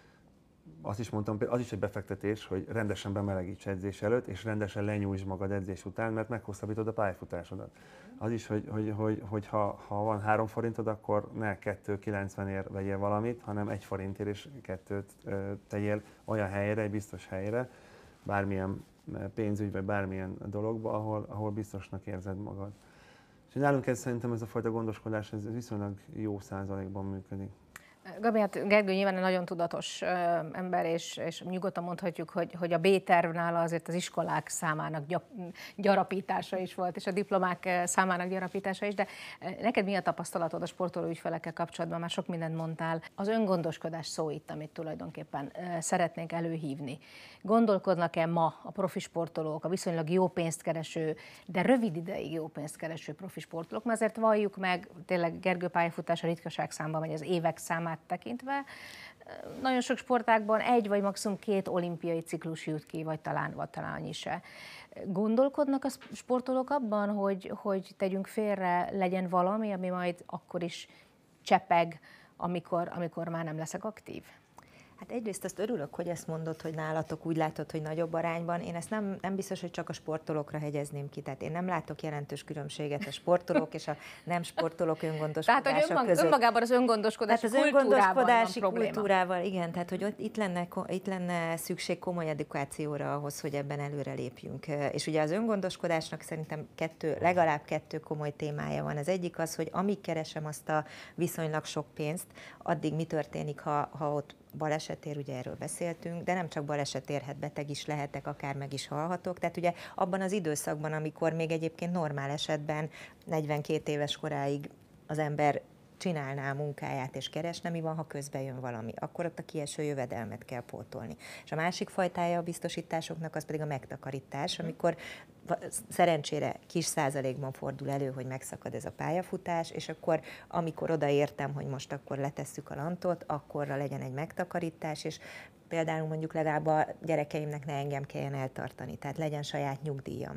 E: azt is mondtam, az is egy befektetés, hogy rendesen bemelegíts edzés előtt, és rendesen lenyújtsd magad edzés után, mert meghosszabbítod a pályafutásodat. Az is, hogy, hogy, hogy, hogy ha, ha van három forintod, akkor ne kettő kilencvenért vegyél valamit, hanem egy forintért és kettőt ö, tegyél olyan helyre, egy biztos helyre, bármilyen pénzügy vagy bármilyen dologba, ahol, ahol biztosnak érzed magad. És nálunk ez, szerintem ez a fajta gondoskodás ez viszonylag jó százalékban működik.
C: Gabi, hát Gergő nyilván egy nagyon tudatos ö, ember, és, és nyugodtan mondhatjuk, hogy, hogy a B-terv nála azért az iskolák számának gyap, gyarapítása is volt, és a diplomák számának gyarapítása is, de neked mi a tapasztalatod a sportoló ügyfelekkel kapcsolatban? Már sok mindent mondtál. Az öngondoskodás szó itt, amit tulajdonképpen ö, szeretnénk előhívni. Gondolkodnak-e ma a profi sportolók, a viszonylag jó pénzt kereső, de rövid ideig jó pénzt kereső profi sportolók? Mert azért valljuk meg, tényleg Gergő pályafutása ritkaság számban megy az évek számát tekintve. Nagyon sok sportágban egy vagy maximum két olimpiai ciklus jut ki, vagy talán, vagy talán annyi se. Gondolkodnak a sportolók abban, hogy, hogy tegyünk félre, legyen valami, ami majd akkor is csepeg, amikor, amikor már nem leszek aktív?
D: Hát egyrészt azt örülök, hogy ezt mondod, hogy nálatok úgy látod, hogy nagyobb arányban. Én ezt nem, nem biztos, hogy csak a sportolókra hegyezném ki. Tehát én nem látok jelentős különbséget a sportolók és a nem sportolók öngondoskodása
C: tehát, hogy önmag,
D: között.
C: önmagában az öngondoskodási
D: tehát az öngondoskodási
C: kultúrával,
D: kultúrával, igen, tehát hogy ott, itt, lenne, itt lenne szükség komoly edukációra ahhoz, hogy ebben előre lépjünk. És ugye az öngondoskodásnak szerintem kettő, legalább kettő komoly témája van. Az egyik az, hogy amíg keresem azt a viszonylag sok pénzt, addig mi történik, ha, ha ott baleset ér, ugye erről beszéltünk, de nem csak baleset érhet, beteg is lehetek, akár meg is halhatok. Tehát ugye abban az időszakban, amikor még egyébként normál esetben negyvenkét éves koráig az ember csinálná a munkáját és keresne, mi van, ha közben jön valami. Akkor ott a kieső jövedelmet kell pótolni. És a másik fajtája a biztosításoknak az pedig a megtakarítás, amikor szerencsére kis százalékban fordul elő, hogy megszakad ez a pályafutás, és akkor amikor odaértem, hogy most akkor letesszük a lantot, akkorra legyen egy megtakarítás, és például mondjuk legalább a gyerekeimnek ne engem kelljen eltartani, tehát legyen saját nyugdíjam.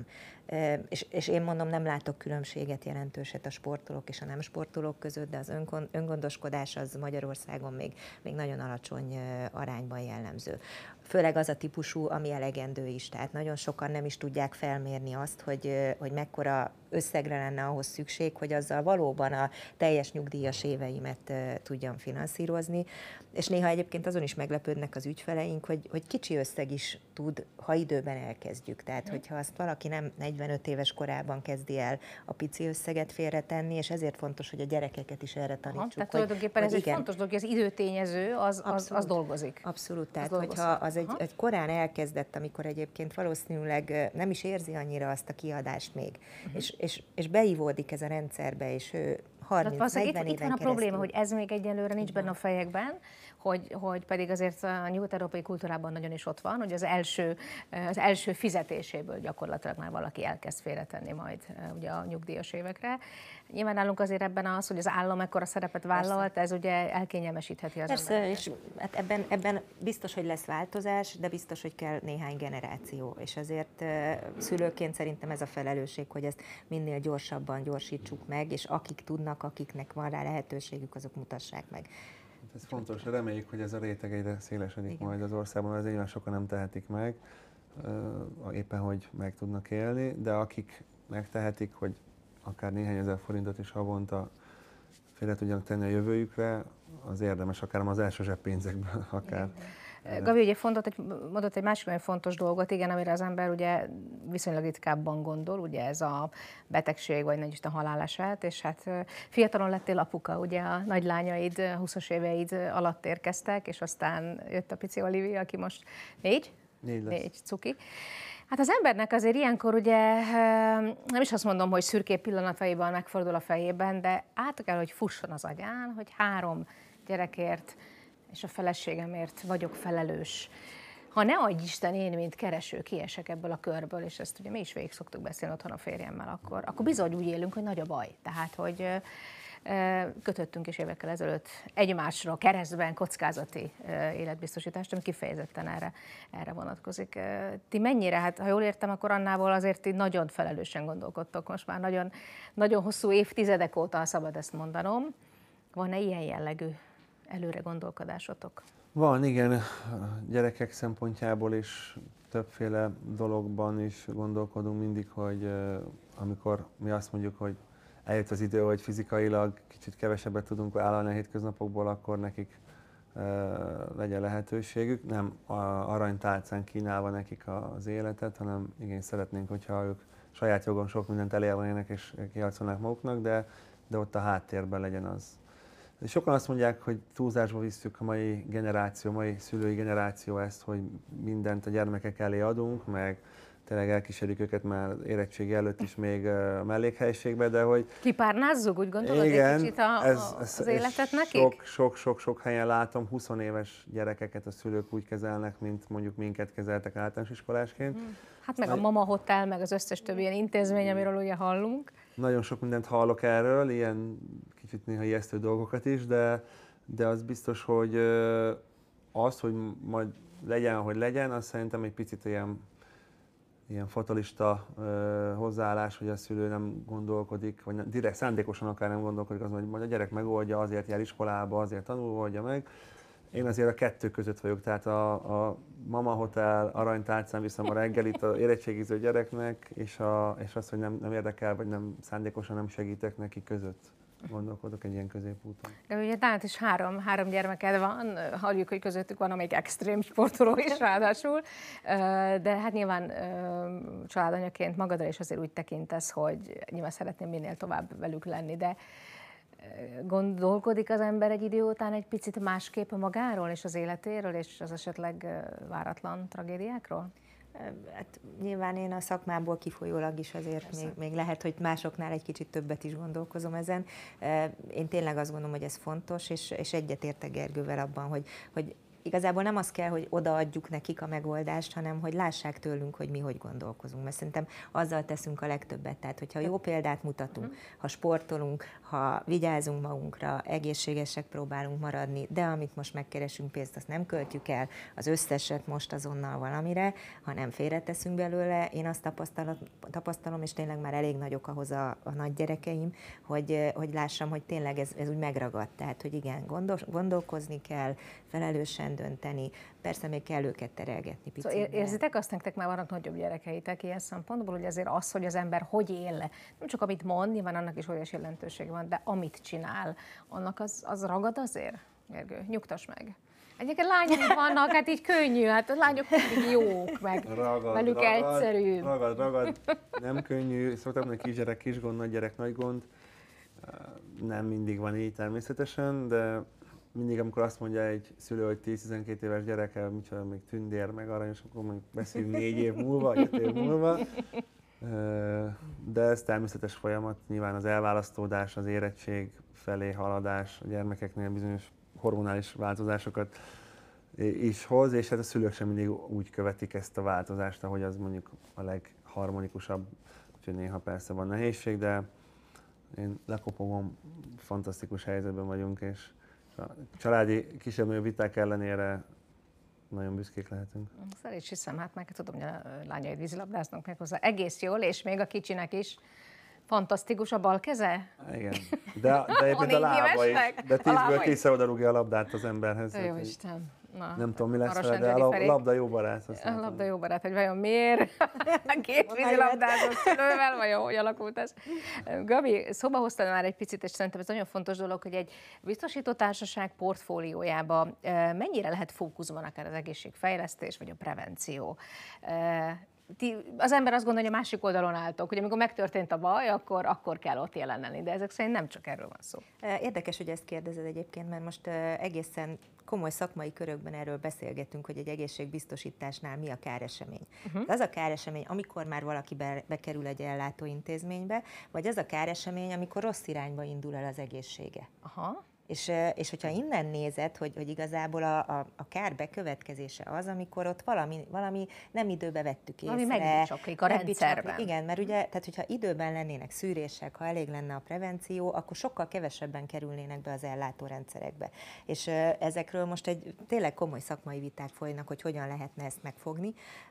D: És, és én mondom, nem látok különbséget jelentőset a sportolók és a nem sportolók között, de az öngondoskodás az Magyarországon még, még nagyon alacsony arányban jellemző. Főleg az a típusú, ami elegendő is, tehát nagyon sokan nem is tudják felmérni azt, hogy, hogy mekkora összegre lenne ahhoz szükség, hogy azzal valóban a teljes nyugdíjas éveimet tudjam finanszírozni, és néha egyébként azon is meglepődnek az ügyfeleink, hogy, hogy kicsi összeg is tud, ha időben elkezdjük. Tehát, hogyha azt valaki nem negyvenöt éves korában kezdi el a pici összeget félretenni, és ezért fontos, hogy a gyerekeket is erre tanítsuk.
C: Aha, tehát tulajdonképpen ez
D: igen,
C: egy fontos dolog, hogy az időtényező az, az, az dolgozik.
D: Abszolút, tehát
C: az
D: hogyha az egy, egy korán elkezdett, amikor egyébként valószínűleg nem is érzi annyira azt a kiadást még, uh-huh. és, és, és beivódik ez a rendszerbe, és ő harminc-negyven
C: itt van a probléma, hogy ez még egyelőre nincs benne a fejekben, hogy, hogy pedig azért a nyugat-európai kultúrában nagyon is ott van, hogy az első, az első fizetéséből gyakorlatilag már valaki elkezd félretenni majd ugye a nyugdíjas évekre. Nyilván nálunk azért ebben az, hogy az állam ekkora szerepet vállalt, persze, ez ugye elkényelmesítheti az
D: persze,
C: embereket.
D: és hát ebben, ebben biztos, hogy lesz változás, de biztos, hogy kell néhány generáció, és azért szülőként szerintem ez a felelősség, hogy ezt minél gyorsabban gyorsítsuk meg, és akik tudnak, akiknek van rá lehetőségük, azok mutassák meg.
E: Ez fontos, reméljük, hogy ez a réteg egyre szélesedik. Igen. Majd az országban, az nyilván sokan nem tehetik meg, éppen hogy meg tudnak élni, de akik megtehetik, hogy akár néhány ezer forintot is havonta félre tudjanak tenni a jövőjükre, az érdemes, akár az első zseppénzekből, akár.
C: Gabi ugye fontot, egy, mondott egy másik nagyon fontos dolgot, igen, amire az ember ugye viszonylag ritkábban gondol, ugye ez a betegség, vagy nem is a haláleset, és hát fiatalon lettél apuka, ugye a nagylányaid húszas éveid alatt érkeztek, és aztán jött a pici Olivia, aki most négy?
E: Négy lesz.
C: Négy cuki. Hát az embernek azért ilyenkor ugye, nem is azt mondom, hogy szürkép pillanataiban megfordul a fejében, de át kell, hogy fusson az agyán, hogy három gyerekért és a feleségemért vagyok felelős. Ha ne adj Isten, én, mint kereső, kiesek ebből a körből, és ezt ugye mi is végig szoktuk beszélni otthon a férjemmel, akkor, akkor bizony úgy élünk, hogy nagy a baj. Tehát, hogy kötöttünk is évekkel ezelőtt egymásra keresztben kockázati életbiztosítást, ami kifejezetten erre, erre vonatkozik. Ti mennyire, hát ha jól értem, akkor Annával azért ti nagyon felelősen gondolkodtok most már, nagyon, nagyon hosszú évtizedek óta, ha szabad ezt mondanom. Van-e ilyen jellegű előre gondolkodásotok?
E: Van, igen, a gyerekek szempontjából is többféle dologban is gondolkodunk mindig, hogy amikor mi azt mondjuk, hogy eljött az idő, hogy fizikailag kicsit kevesebbet tudunk vállalni a hétköznapokból, akkor nekik e, legyen lehetőségük. Nem a aranytálcán kínálva nekik az életet, hanem igen, szeretnénk, hogyha ők saját jogon sok mindent elérnének és kiharcolnák maguknak, de, de ott a háttérben legyen az. Sokan azt mondják, hogy túlzásba visszük a mai generáció, a mai szülői generáció ezt, hogy mindent a gyermekek elé adunk, meg tényleg elkísérjük őket már érettségi előtt is még a mellékhelyiségbe, de hogy...
C: Kipárnázzuk, úgy gondolod, igen, egy kicsit a, ez, ez, az életet nekik?
E: Sok-sok helyen látom, húsz éves gyerekeket a szülők úgy kezelnek, mint mondjuk minket kezeltek általános iskolásként.
C: Hmm. Hát meg a Mama Hotel, meg az összes többi ilyen intézmény, amiről ugye hallunk.
E: Nagyon sok mindent hallok erről, ilyen kicsit néha ijesztő dolgokat is, de, de az biztos, hogy az, hogy majd legyen, hogy legyen, az szerintem egy picit ilyen ilyen fatalista uh, hozzáállás, hogy a szülő nem gondolkodik, vagy nem, direkt szándékosan akár nem gondolkodik azon, hogy majd a gyerek megoldja, azért jár iskolába, azért tanul, oldja meg. Én azért a kettő között vagyok, tehát a, a Mama Hotel aranytálcán viszem a reggelit az érettségiző gyereknek, és, a, és az, hogy nem, nem érdekel, vagy nem szándékosan nem segítek neki között. Gondolkodok egy ilyen középúton.
C: De ugye nálad is három, három gyermeked van, halljuk, hogy közöttük van, amelyik extrém sportoló is ráadásul, de hát nyilván családanyaként magadra is azért úgy tekintesz, hogy nyilván szeretném minél tovább velük lenni, de gondolkodik az ember egy idő után egy picit másképp magáról és az életéről és az esetleg váratlan tragédiákról?
D: Hát nyilván én a szakmából kifolyólag is azért még, még lehet, hogy másoknál egy kicsit többet is gondolkozom ezen. Én tényleg azt gondolom, hogy ez fontos, és, és egyetértek Gergővel abban, hogy, hogy igazából nem az kell, hogy odaadjuk nekik a megoldást, hanem hogy lássák tőlünk, hogy mi hogy gondolkozunk. Mert szerintem azzal teszünk a legtöbbet. Tehát, hogyha jó példát mutatunk, uh-huh. ha sportolunk, ha vigyázunk magunkra, egészségesek próbálunk maradni, de amit most megkeresünk pénzt, azt nem költjük el, az összeset most azonnal valamire, hanem félreteszünk belőle. Én azt tapasztalom, és tényleg már elég nagyok ahhoz a, a nagy gyerekeim, hogy, hogy lássam, hogy tényleg ez, ez úgy megragadt. Tehát, hogy igen, gondol, gondolkozni kell, felelősen dönteni, persze még kell őket terelgetni picit.
C: Szóval érzitek azt, nektek már vannak nagyobb gyerekeitek ilyen szempontból, hogy azért az, hogy az ember hogy él, nem csak amit mond, nyilván annak is óriási jelentőség van, de amit csinál, annak az, az ragad azért? Gergő, nyugtass meg. Egyébként lányok vannak, hát így könnyű, hát a lányok mindig jók, meg ragad, velük ragad, egyszerű.
E: Ragad, ragad, nem könnyű, szoktam mondani, kisgyerek, kisgond, nagygyerek, nagy gond. Nem mindig van így természetesen, de mindig, amikor azt mondja egy szülő, hogy tíz-tizenkét éves gyereke, micsoda még tündér, meg aranyos, akkor még beszélünk négy év múlva, öt év múlva. De ez természetes folyamat, nyilván az elválasztódás, az érettség felé haladás, a gyermekeknél bizonyos hormonális változásokat is hoz, és hát a szülők sem mindig úgy követik ezt a változást, ahogy az mondjuk a legharmonikusabb, úgyhogy néha persze van nehézség, de én lekopogom, fantasztikus helyzetben vagyunk, és a családi kisebb-nagyobb viták ellenére nagyon büszkék lehetünk.
C: Szóval is hiszem, hát meg tudom, hogy a lányaid vízilabdáznak meg hozzá egész jól, és még a kicsinek is fantasztikus a bal keze.
E: Igen, de, de egyébként a, a lába is, de tízből tízszer oda rúgja a labdát az emberhez.
C: Jó Isten. Na,
E: nem tudom, mi lesz vele, de a labda jó barát.
C: A labda jó barát, hogy vajon miért? Két vízilabdázó szülővel, vajon hogy alakult ez? Gabi, szóba hoztad már egy picit, és szerintem ez nagyon fontos dolog, hogy egy biztosító társaság portfóliójába mennyire lehet fókuszban akár az egészségfejlesztés, vagy a prevenció. Ti, az ember azt gondolja, hogy a másik oldalon álltok, hogy amikor megtörtént a baj, akkor, akkor kell ott jelen lenni, de ezek szerint nem csak erről van szó.
D: Érdekes, hogy ezt kérdezed egyébként, mert most egészen komoly szakmai körökben erről beszélgetünk, hogy egy egészségbiztosításnál mi a káresemény. Uh-huh. Az a káresemény, amikor már valaki be, bekerül egy ellátóintézménybe, vagy az a káresemény, amikor rossz irányba indul el az egészsége. Aha. És, és hogyha innen nézed, hogy, hogy igazából a, a, a kár bekövetkezése az, amikor ott valami, valami nem időbe vettük észre.
C: Valami megbicsaklik a rendszerben.
D: Igen, mert ugye, tehát hogyha időben lennének szűrések, ha elég lenne a prevenció, akkor sokkal kevesebben kerülnének be az ellátórendszerekbe. És ezekről most egy tényleg komoly szakmai viták folynak, hogy hogyan lehetne ezt megfogni.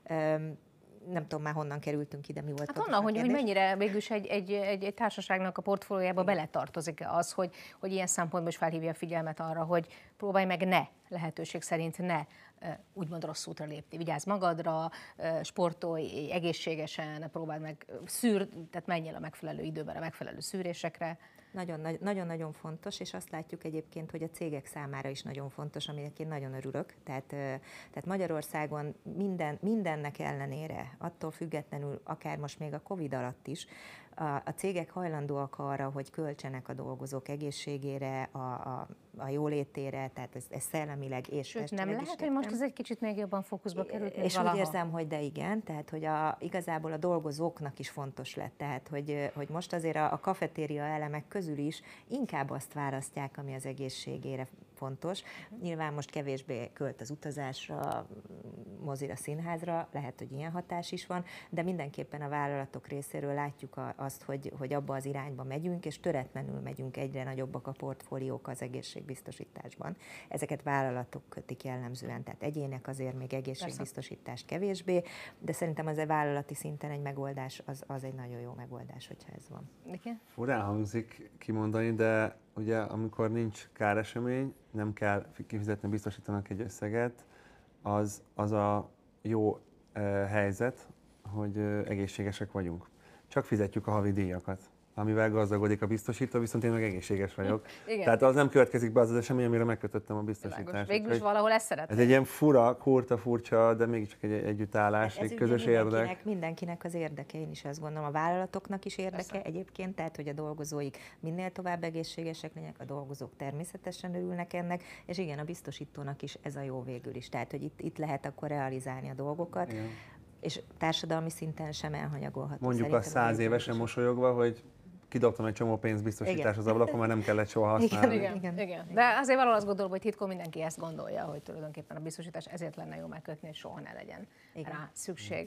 D: Nem tudom már honnan kerültünk ide, mi volt.
C: Hát onnan, hogy, hogy mennyire végülis egy, egy, egy, egy társaságnak a portfóliójába beletartozik az, hogy, hogy ilyen szempontból is felhívja a figyelmet arra, hogy próbálj meg ne, lehetőség szerint ne úgymond rossz útra lépni. Vigyázz magadra, sportolj egészségesen, próbáld meg szűr, tehát menjél a megfelelő időben a megfelelő szűrésekre.
D: Nagyon-nagyon fontos, és azt látjuk egyébként, hogy a cégek számára is nagyon fontos, aminek én nagyon örülök. Tehát, tehát Magyarországon minden, mindennek ellenére, attól függetlenül, akár most még a Covid alatt is, a, a cégek hajlandóak arra, hogy költsenek a dolgozók egészségére, a, a, a jólétére, tehát ez, ez szellemileg és
C: Sőt, nem lehet, hogy most ez egy kicsit még jobban fókuszba került,
D: És
C: valaha.
D: úgy érzem, hogy de igen, tehát hogy a, igazából a dolgozóknak is fontos lett, tehát hogy, hogy most azért a, a kafetéria elemek közül is inkább azt választják, ami az egészségére fontos. Nyilván most kevésbé költ az utazásra, mozira, színházra, lehet, hogy ilyen hatás is van, de mindenképpen a vállalatok részéről látjuk a, azt, hogy, hogy abba az irányba megyünk, és töretlenül megyünk, egyre nagyobbak a portfóliók az egészségbiztosításban. Ezeket vállalatok kötik jellemzően, tehát egyének azért még egészségbiztosítást kevésbé, de szerintem az a vállalati szinten egy megoldás, az, az egy nagyon jó megoldás, hogyha ez van.
C: Igen?
E: Furán hangzik kimondani, de ugye amikor nincs káresemény, nem kell kifizetni, biztosítanak egy összeget, az, az a jó e, helyzet, hogy e, egészségesek vagyunk. Csak fizetjük a havi díjakat, amivel gazdagodik a biztosító, viszont én meg egészséges vagyok. Igen. Tehát az nem következik be az az esemény, amire megkötöttem a biztosítást.
C: Végül is valahol ezt szeretném.
E: Ez egy ilyen fura, kurta, furcsa, de mégiscsak egy együttállás, egy közös
D: mindenkinek,
E: érdek.
D: Mindenkinek az érdeke, én is azt gondolom. A vállalatoknak is érdeke Persze. egyébként, tehát hogy a dolgozóik minél tovább egészségesek legyenek, a dolgozók természetesen örülnek ennek, és igen, a biztosítónak is ez a jó végül is. Tehát, hogy itt, itt lehet akkor realizálni a dolgokat. Igen. És társadalmi szinten sem elhanyagolható.
E: Mondjuk a száz évesen mosolyogva, hogy kidobtam egy csomó pénzbiztosítás az ablakon, mert nem kellett soha használni.
C: Igen, igen, igen. igen. De azért valahol azt gondolom, hogy titkon mindenki ezt gondolja, hogy tulajdonképpen a biztosítás ezért lenne jó megkötni, és soha ne legyen igen. rá szükség.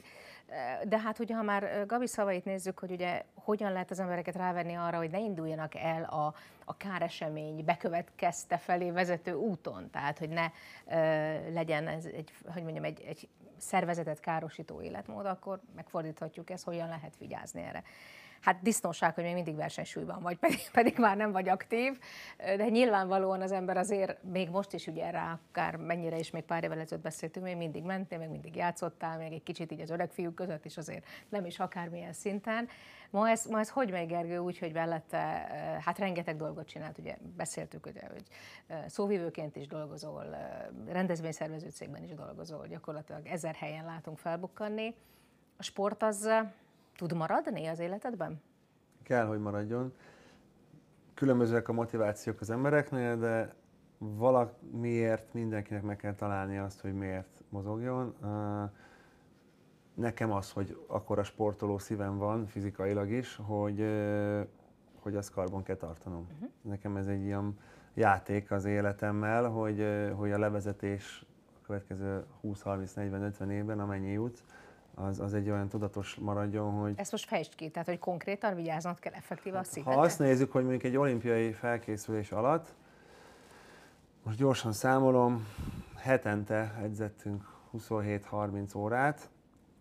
C: De hát ugye, ha már Gabi szavait nézzük, hogy ugye hogyan lehet az embereket rávenni arra, hogy ne induljanak el a, a káresemény bekövetkezte felé vezető úton, tehát hogy ne uh, legyen ez egy, hogy mondjam, egy, egy szervezetet károsító életmód, akkor megfordíthatjuk ezt, hogyan lehet vigyázni erre. Hát disznóság, hogy még mindig versenysúlyban vagy, pedig, pedig már nem vagy aktív, de nyilvánvalóan az ember azért, még most is ugye rá, akár mennyire is még pár évvel ezelőtt beszéltünk, még mindig mentél, még mindig játszottál, még egy kicsit így az öreg fiúk között is azért nem is akármilyen szinten. Ma ez, ma ez hogy megy, Gergő, úgy, hogy mellette, hát rengeteg dolgot csinált, ugye beszéltük, ugye, hogy szóvivőként is dolgozol, rendezvényszervező cégben is dolgozol, gyakorlatilag ezer helyen látunk felbukkanni. A sport az tud maradni az életedben?
E: Kell, hogy maradjon. Különbözőek a motivációk az embereknél, de valamiért mindenkinek meg kell találni azt, hogy miért mozogjon. nekem az, hogy akkora sportoló szívem van, fizikailag is, hogy, hogy azt karban kell tartanom. Uh-huh. Nekem ez egy ilyen játék az életemmel, hogy, hogy a levezetés a következő húsz, harminc, negyven, ötven évben, amennyi jut, az, az egy olyan tudatos maradjon, hogy...
C: Ezt most fejtsd ki, tehát hogy konkrétan vigyáznod kell effektíve a szívedre?
E: Ha azt nézzük, hogy mondjuk egy olimpiai felkészülés alatt, most gyorsan számolom, hetente edzettünk huszonhét-harminc órát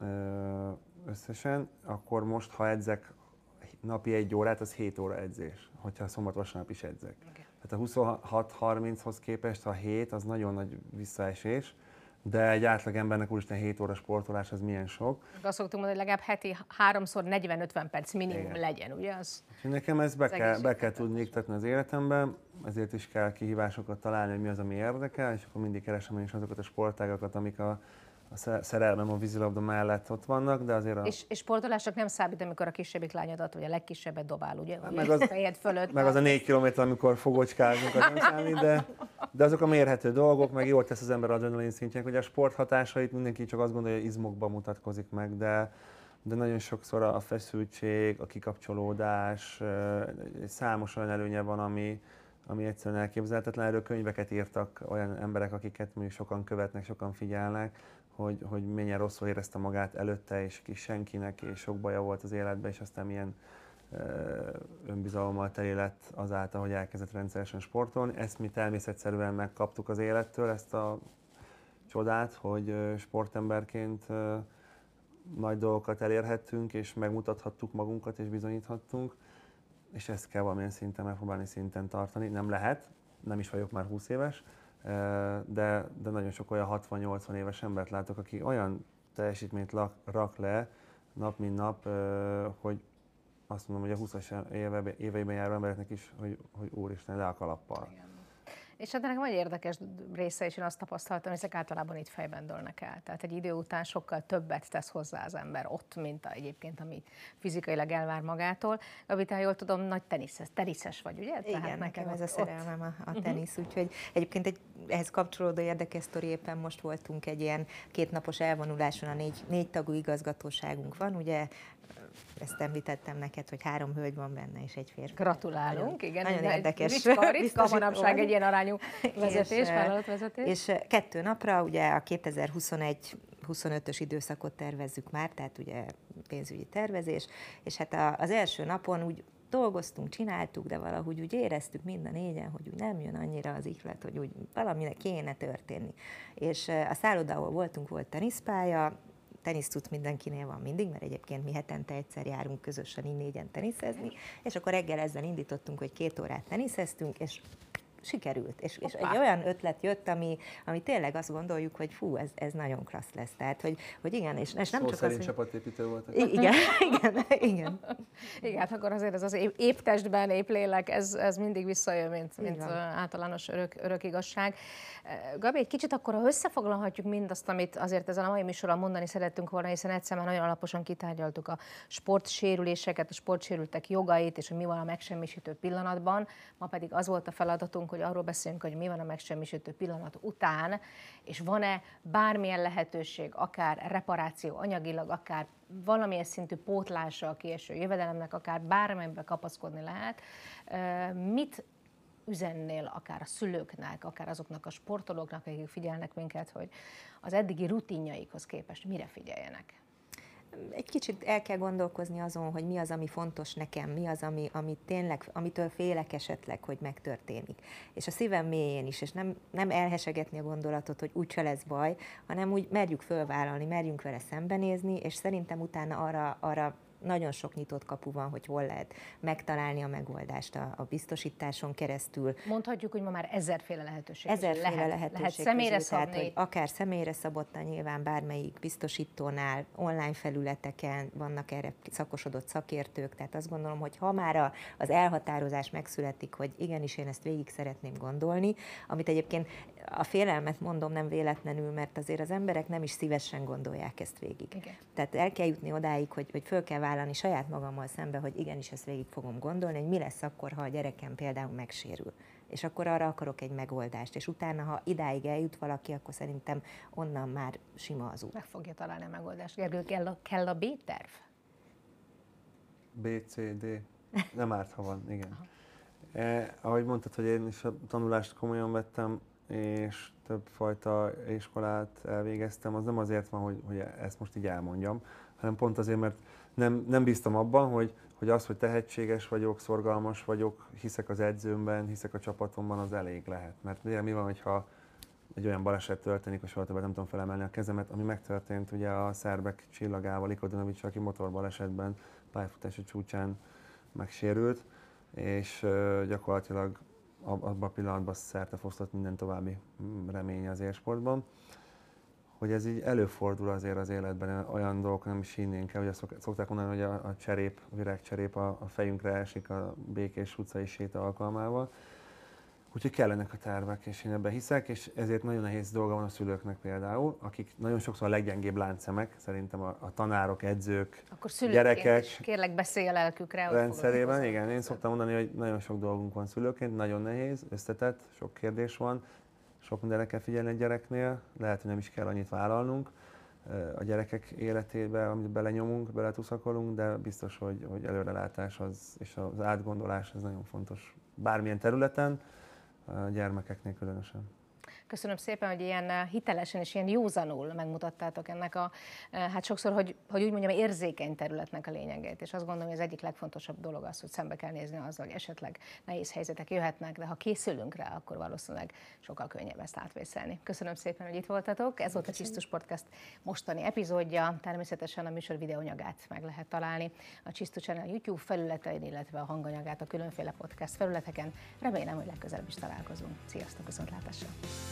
E: összesen, akkor most, ha edzek napi egy órát, az hét óra edzés, hogyha szombat-vasárnap is edzek. Okay. Tehát a huszonhat-harminchoz képest a hét az nagyon nagy visszaesés, de egy átlag embernek úristen hét óra sportolás az milyen sok.
C: Azt szoktunk mondani, hogy legalább heti háromszor negyven-ötven perc minimum igen. legyen, ugye? Az
E: nekem ezt be kell, be kell tudni iktatni az életemben, ezért is kell kihívásokat találni, hogy mi az, ami érdekel, és akkor mindig keresem én is azokat a sportágakat, amik a a szerelmem a vízilabda mellett ott vannak, de azért a...
C: És, és sportolásnak nem számít, amikor a kisebbik lányodat, vagy a legkisebbet dobál, ugye?
E: Meg az,
C: fölött,
E: meg az a négy kilométer, amikor fogocskázunk, az nem számít, de, de azok a mérhető dolgok, meg jól tesz az ember adrenalin szintjén, hogy a sport hatásait mindenki csak azt gondolja, hogy izmokban mutatkozik meg, de, de nagyon sokszor a feszültség, a kikapcsolódás, számos olyan előnye van, ami, ami egyszerűen elképzelhetetlen. Erről könyveket írtak olyan emberek, akiket mondjuk sokan követnek, sokan figyelnek, hogy, hogy mennyire rosszul érezte magát előtte, és ki senkinek, és sok baja volt az életben, és aztán milyen ö, önbizalommal teli lett azáltal, hogy elkezdett rendszeresen sportolni. Ezt mi természetszerűen megkaptuk az élettől, ezt a csodát, hogy ö, sportemberként ö, nagy dolgokat elérhettünk, és megmutathattuk magunkat, és bizonyíthattunk, és ezt kell valamilyen szinten megpróbálni szinten tartani. Nem lehet, nem is vagyok már húsz éves, De, de nagyon sok olyan hatvan-nyolcvan éves embert látok, aki olyan teljesítményt lak, rak le nap mint nap, hogy azt mondom, hogy a húszas éve, éveiben járó embereknek is, hogy, hogy úristen, le a kalappal. Igen.
C: És hát ennek van egy érdekes része, és én azt tapasztaltam, hogy ezek általában itt fejben dőlnek el. Tehát egy idő után sokkal többet tesz hozzá az ember ott, mint a, egyébként, ami fizikailag elvár magától. Gabi, te jól tudom, nagy teniszes, teniszes vagy, ugye?
D: Igen, Tehát nekem ez a szerelmem a, a tenisz, uh-huh. úgyhogy egyébként egy ehhez kapcsolódó érdekes sztori, éppen most voltunk egy ilyen kétnapos elvonuláson, a négy, négy tagú igazgatóságunk van, ugye? Ezt említettem neked, hogy három hölgy van benne, és egy férfi.
C: Gratulálunk,
D: nagyon,
C: igen.
D: Nagyon érdekes.
C: Ritka, ritka manapság egy ilyen arányú vezetés,
D: és,
C: vállalatvezetés.
D: És kettő napra, ugye a kétezer-huszonegy huszonötös időszakot tervezzük már, tehát ugye pénzügyi tervezés, és hát az első napon úgy dolgoztunk, csináltuk, de valahogy úgy éreztük mind a négyen, hogy úgy nem jön annyira az ihlet, hogy úgy valaminek kéne történni. És a szálloda, ahol voltunk, volt teniszpálya, tenisztuc mindenkinél van mindig, mert egyébként mi hetente egyszer járunk közösen így négyen teniszezni, és akkor reggel ezzel indítottunk, hogy két órát teniszeztünk, és sikerült. És, és egy olyan ötlet jött, ami, ami tényleg azt gondoljuk, hogy fú, ez, ez nagyon klassz lesz. Tehát, hogy, hogy igen, és, és nem
E: Szó
D: csak
E: szerint
D: az, hogy...
E: csapatépítő voltak.
D: Igen, igen, igen.
C: Igen, hát akkor azért ez az épp testben, épp lélek, ez, ez mindig visszajön, mint, mint általános örök, örök igazság. Gabi, egy kicsit akkor, ha összefoglalhatjuk mindazt, amit azért ezen a mai műsorral mondani szerettünk volna, hiszen egyszer már nagyon alaposan kitárgyaltuk a sportsérüléseket, a sportsérültek jogait, és hogy mi van a megsemmisítő pillanatban. Ma pedig az volt a feladatunk, hogy arról beszélünk, hogy mi van a megsemmisítő pillanat után, és van-e bármilyen lehetőség, akár reparáció anyagilag, akár valamilyen szintű pótlása a kieső jövedelemnek, akár bármelyben kapaszkodni lehet. Mit üzennél akár a szülőknek, akár azoknak a sportolóknak, akik figyelnek minket, hogy az eddigi rutinjaikhoz képest mire figyeljenek?
D: Egy kicsit el kell gondolkozni azon, hogy mi az, ami fontos nekem, mi az, ami, ami tényleg, amitől félek esetleg, hogy megtörténik. És a szívem mélyén is, és nem, nem elhesegetni a gondolatot, hogy úgyse lesz baj, hanem úgy merjük fölvállalni, merjünk vele szembenézni, és szerintem utána arra, arra nagyon sok nyitott kapu van, hogy hol lehet megtalálni a megoldást a, a biztosításon keresztül.
C: Mondhatjuk, hogy ma már ezerféle lehetőség.
D: Ezerféle
C: lehet,
D: lehetőség
C: lehet személyre
D: közül,
C: szabni.
D: Tehát, hogy akár személyre szabottan, nyilván bármelyik biztosítónál, online felületeken vannak erre szakosodott szakértők, tehát azt gondolom, hogy ha már az elhatározás megszületik, hogy igenis én ezt végig szeretném gondolni, amit egyébként a félelmet mondom nem véletlenül, mert azért az emberek nem is szívesen gondolják ezt végig. Igen. Tehát el kell jutni odáig, hogy, hogy föl kell vállalni saját magammal szembe, hogy igenis ezt végig fogom gondolni, hogy mi lesz akkor, ha a gyerekem például megsérül. és akkor arra akarok egy megoldást, és utána, ha idáig eljut valaki, akkor szerintem onnan már sima az út.
C: Meg fogja találni a megoldást. Gergő, kell a, kell a B-terv?
E: B, C, D. Nem árt, ha van, igen. Eh, ahogy mondtad, hogy én is a tanulást komolyan vettem, és többfajta iskolát elvégeztem, az nem azért van, hogy, hogy ezt most így elmondjam, hanem pont azért, mert nem, nem bíztam abban, hogy, hogy az, hogy tehetséges vagyok, szorgalmas vagyok, hiszek az edzőmben, hiszek a csapatomban, az elég lehet. Mert ugye mi van, hogyha egy olyan baleset történik, hogy soha többet nem tudom felemelni a kezemet, ami megtörtént ugye a szerbek csillagával, Ikodinovics, aki motorbalesetben pályafutása csúcsán megsérült, és uh, gyakorlatilag abban a pillanatban szerte fosztott minden további remény az élsportban. Hogy ez így előfordul azért az életben, olyan dolgok nem is hinnénk el, hogy azt szokták mondani, hogy a, a cserép, a virágcserép a, a fejünkre esik a Békés utcai séta alkalmával. Úgyhogy kellenek a tervek, és én ebben hiszek, és ezért nagyon nehéz dolga van a szülőknek például, akik nagyon sokszor a leggyengébb láncszemek, szerintem a, a tanárok, edzők,
C: Akkor szülőként
E: gyerekek
C: is kérlek, beszélj a lelkükre.
E: rendszerében. Igen, én szoktam mondani, hogy nagyon sok dolgunk van szülőként, nagyon nehéz, összetett, sok kérdés van, sok mindenre kell figyelni egy gyereknél, lehet, hogy nem is kell annyit vállalnunk a gyerekek életébe, amit belenyomunk, beletuszakolunk, de biztos, hogy, hogy előrelátás az, és az átgondolás az nagyon fontos bármilyen területen, a gyermekeknél különösen.
C: Köszönöm szépen, hogy ilyen hitelesen és ilyen józanul megmutattátok ennek a, hát sokszor, hogy, hogy úgy mondjam, érzékeny területnek a lényegét. És azt gondolom, hogy az egyik legfontosabb dolog az, hogy szembe kell nézni azzal, hogy esetleg nehéz helyzetek jöhetnek, de ha készülünk rá, akkor valószínűleg sokkal könnyebb ezt átvészelni. Köszönöm szépen, hogy itt voltatok. Ez volt a Csisztus Podcast mostani epizódja. Természetesen a műsor videóanyagát meg lehet találni a Csisztus Channel YouTube felületein, illetve a hanganyagát a különféle podcast felületeken. Remélem, hogy legközelebb is találkozunk. Sziasztok, viszontlátásra!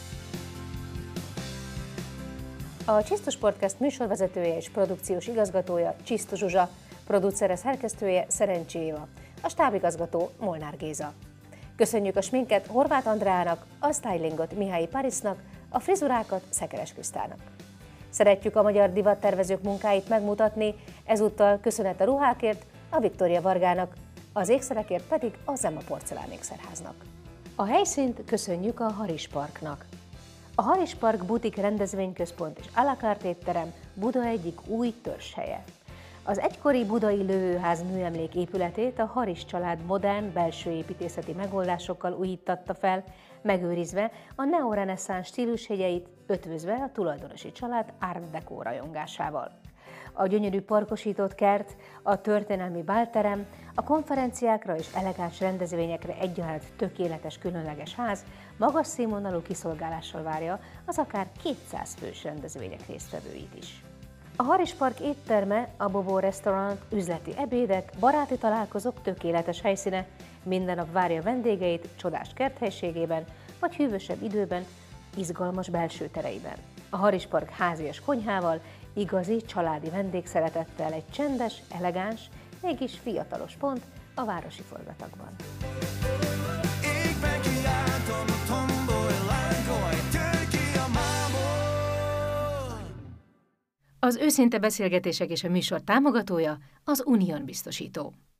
C: A Csisztus Podcast műsorvezetője és produkciós igazgatója Csisztus Zsuzsa, producere szerkesztője Szerencsi Éva, a stábigazgató Molnár Géza. Köszönjük a sminket Horváth Andreának, a stylingot Mihály Parisnak, a frizurákat Szekeres Krisztának. Szeretjük a magyar divattervezők munkáit megmutatni, ezúttal köszönet a ruhákért a Viktória Vargának, az ékszerekért pedig a Zema Porcelánékszerháznak. A helyszínt köszönjük a Haris Parknak. A Haris Park butik rendezvényközpont és à la carte étterem Buda egyik új törzshelye. Az egykori budai lövőház műemlék épületét a Haris család modern belső építészeti megoldásokkal újítatta fel, megőrizve a neoreneszánsz stílusjegyeit, ötvözve a tulajdonosi család Art Deco rajongásával. A gyönyörű parkosított kert, a történelmi bálterem, a konferenciákra és elegáns rendezvényekre egyaránt tökéletes különleges ház magas színvonalú kiszolgálással várja az akár kétszáz fős rendezvények résztvevőit is. A Haris Park étterme, a Bobó Restaurant, üzleti ebédek, baráti találkozók tökéletes helyszíne, minden nap várja vendégeit csodás kerthelységében, vagy hűvösebb időben, izgalmas belső tereiben. A Haris Park házias konyhával, igazi családi vendégszeretettel egy csendes, elegáns, mégis fiatalos pont a városi forgatagban.
A: Az őszinte beszélgetések és a műsor támogatója az Unión biztosító.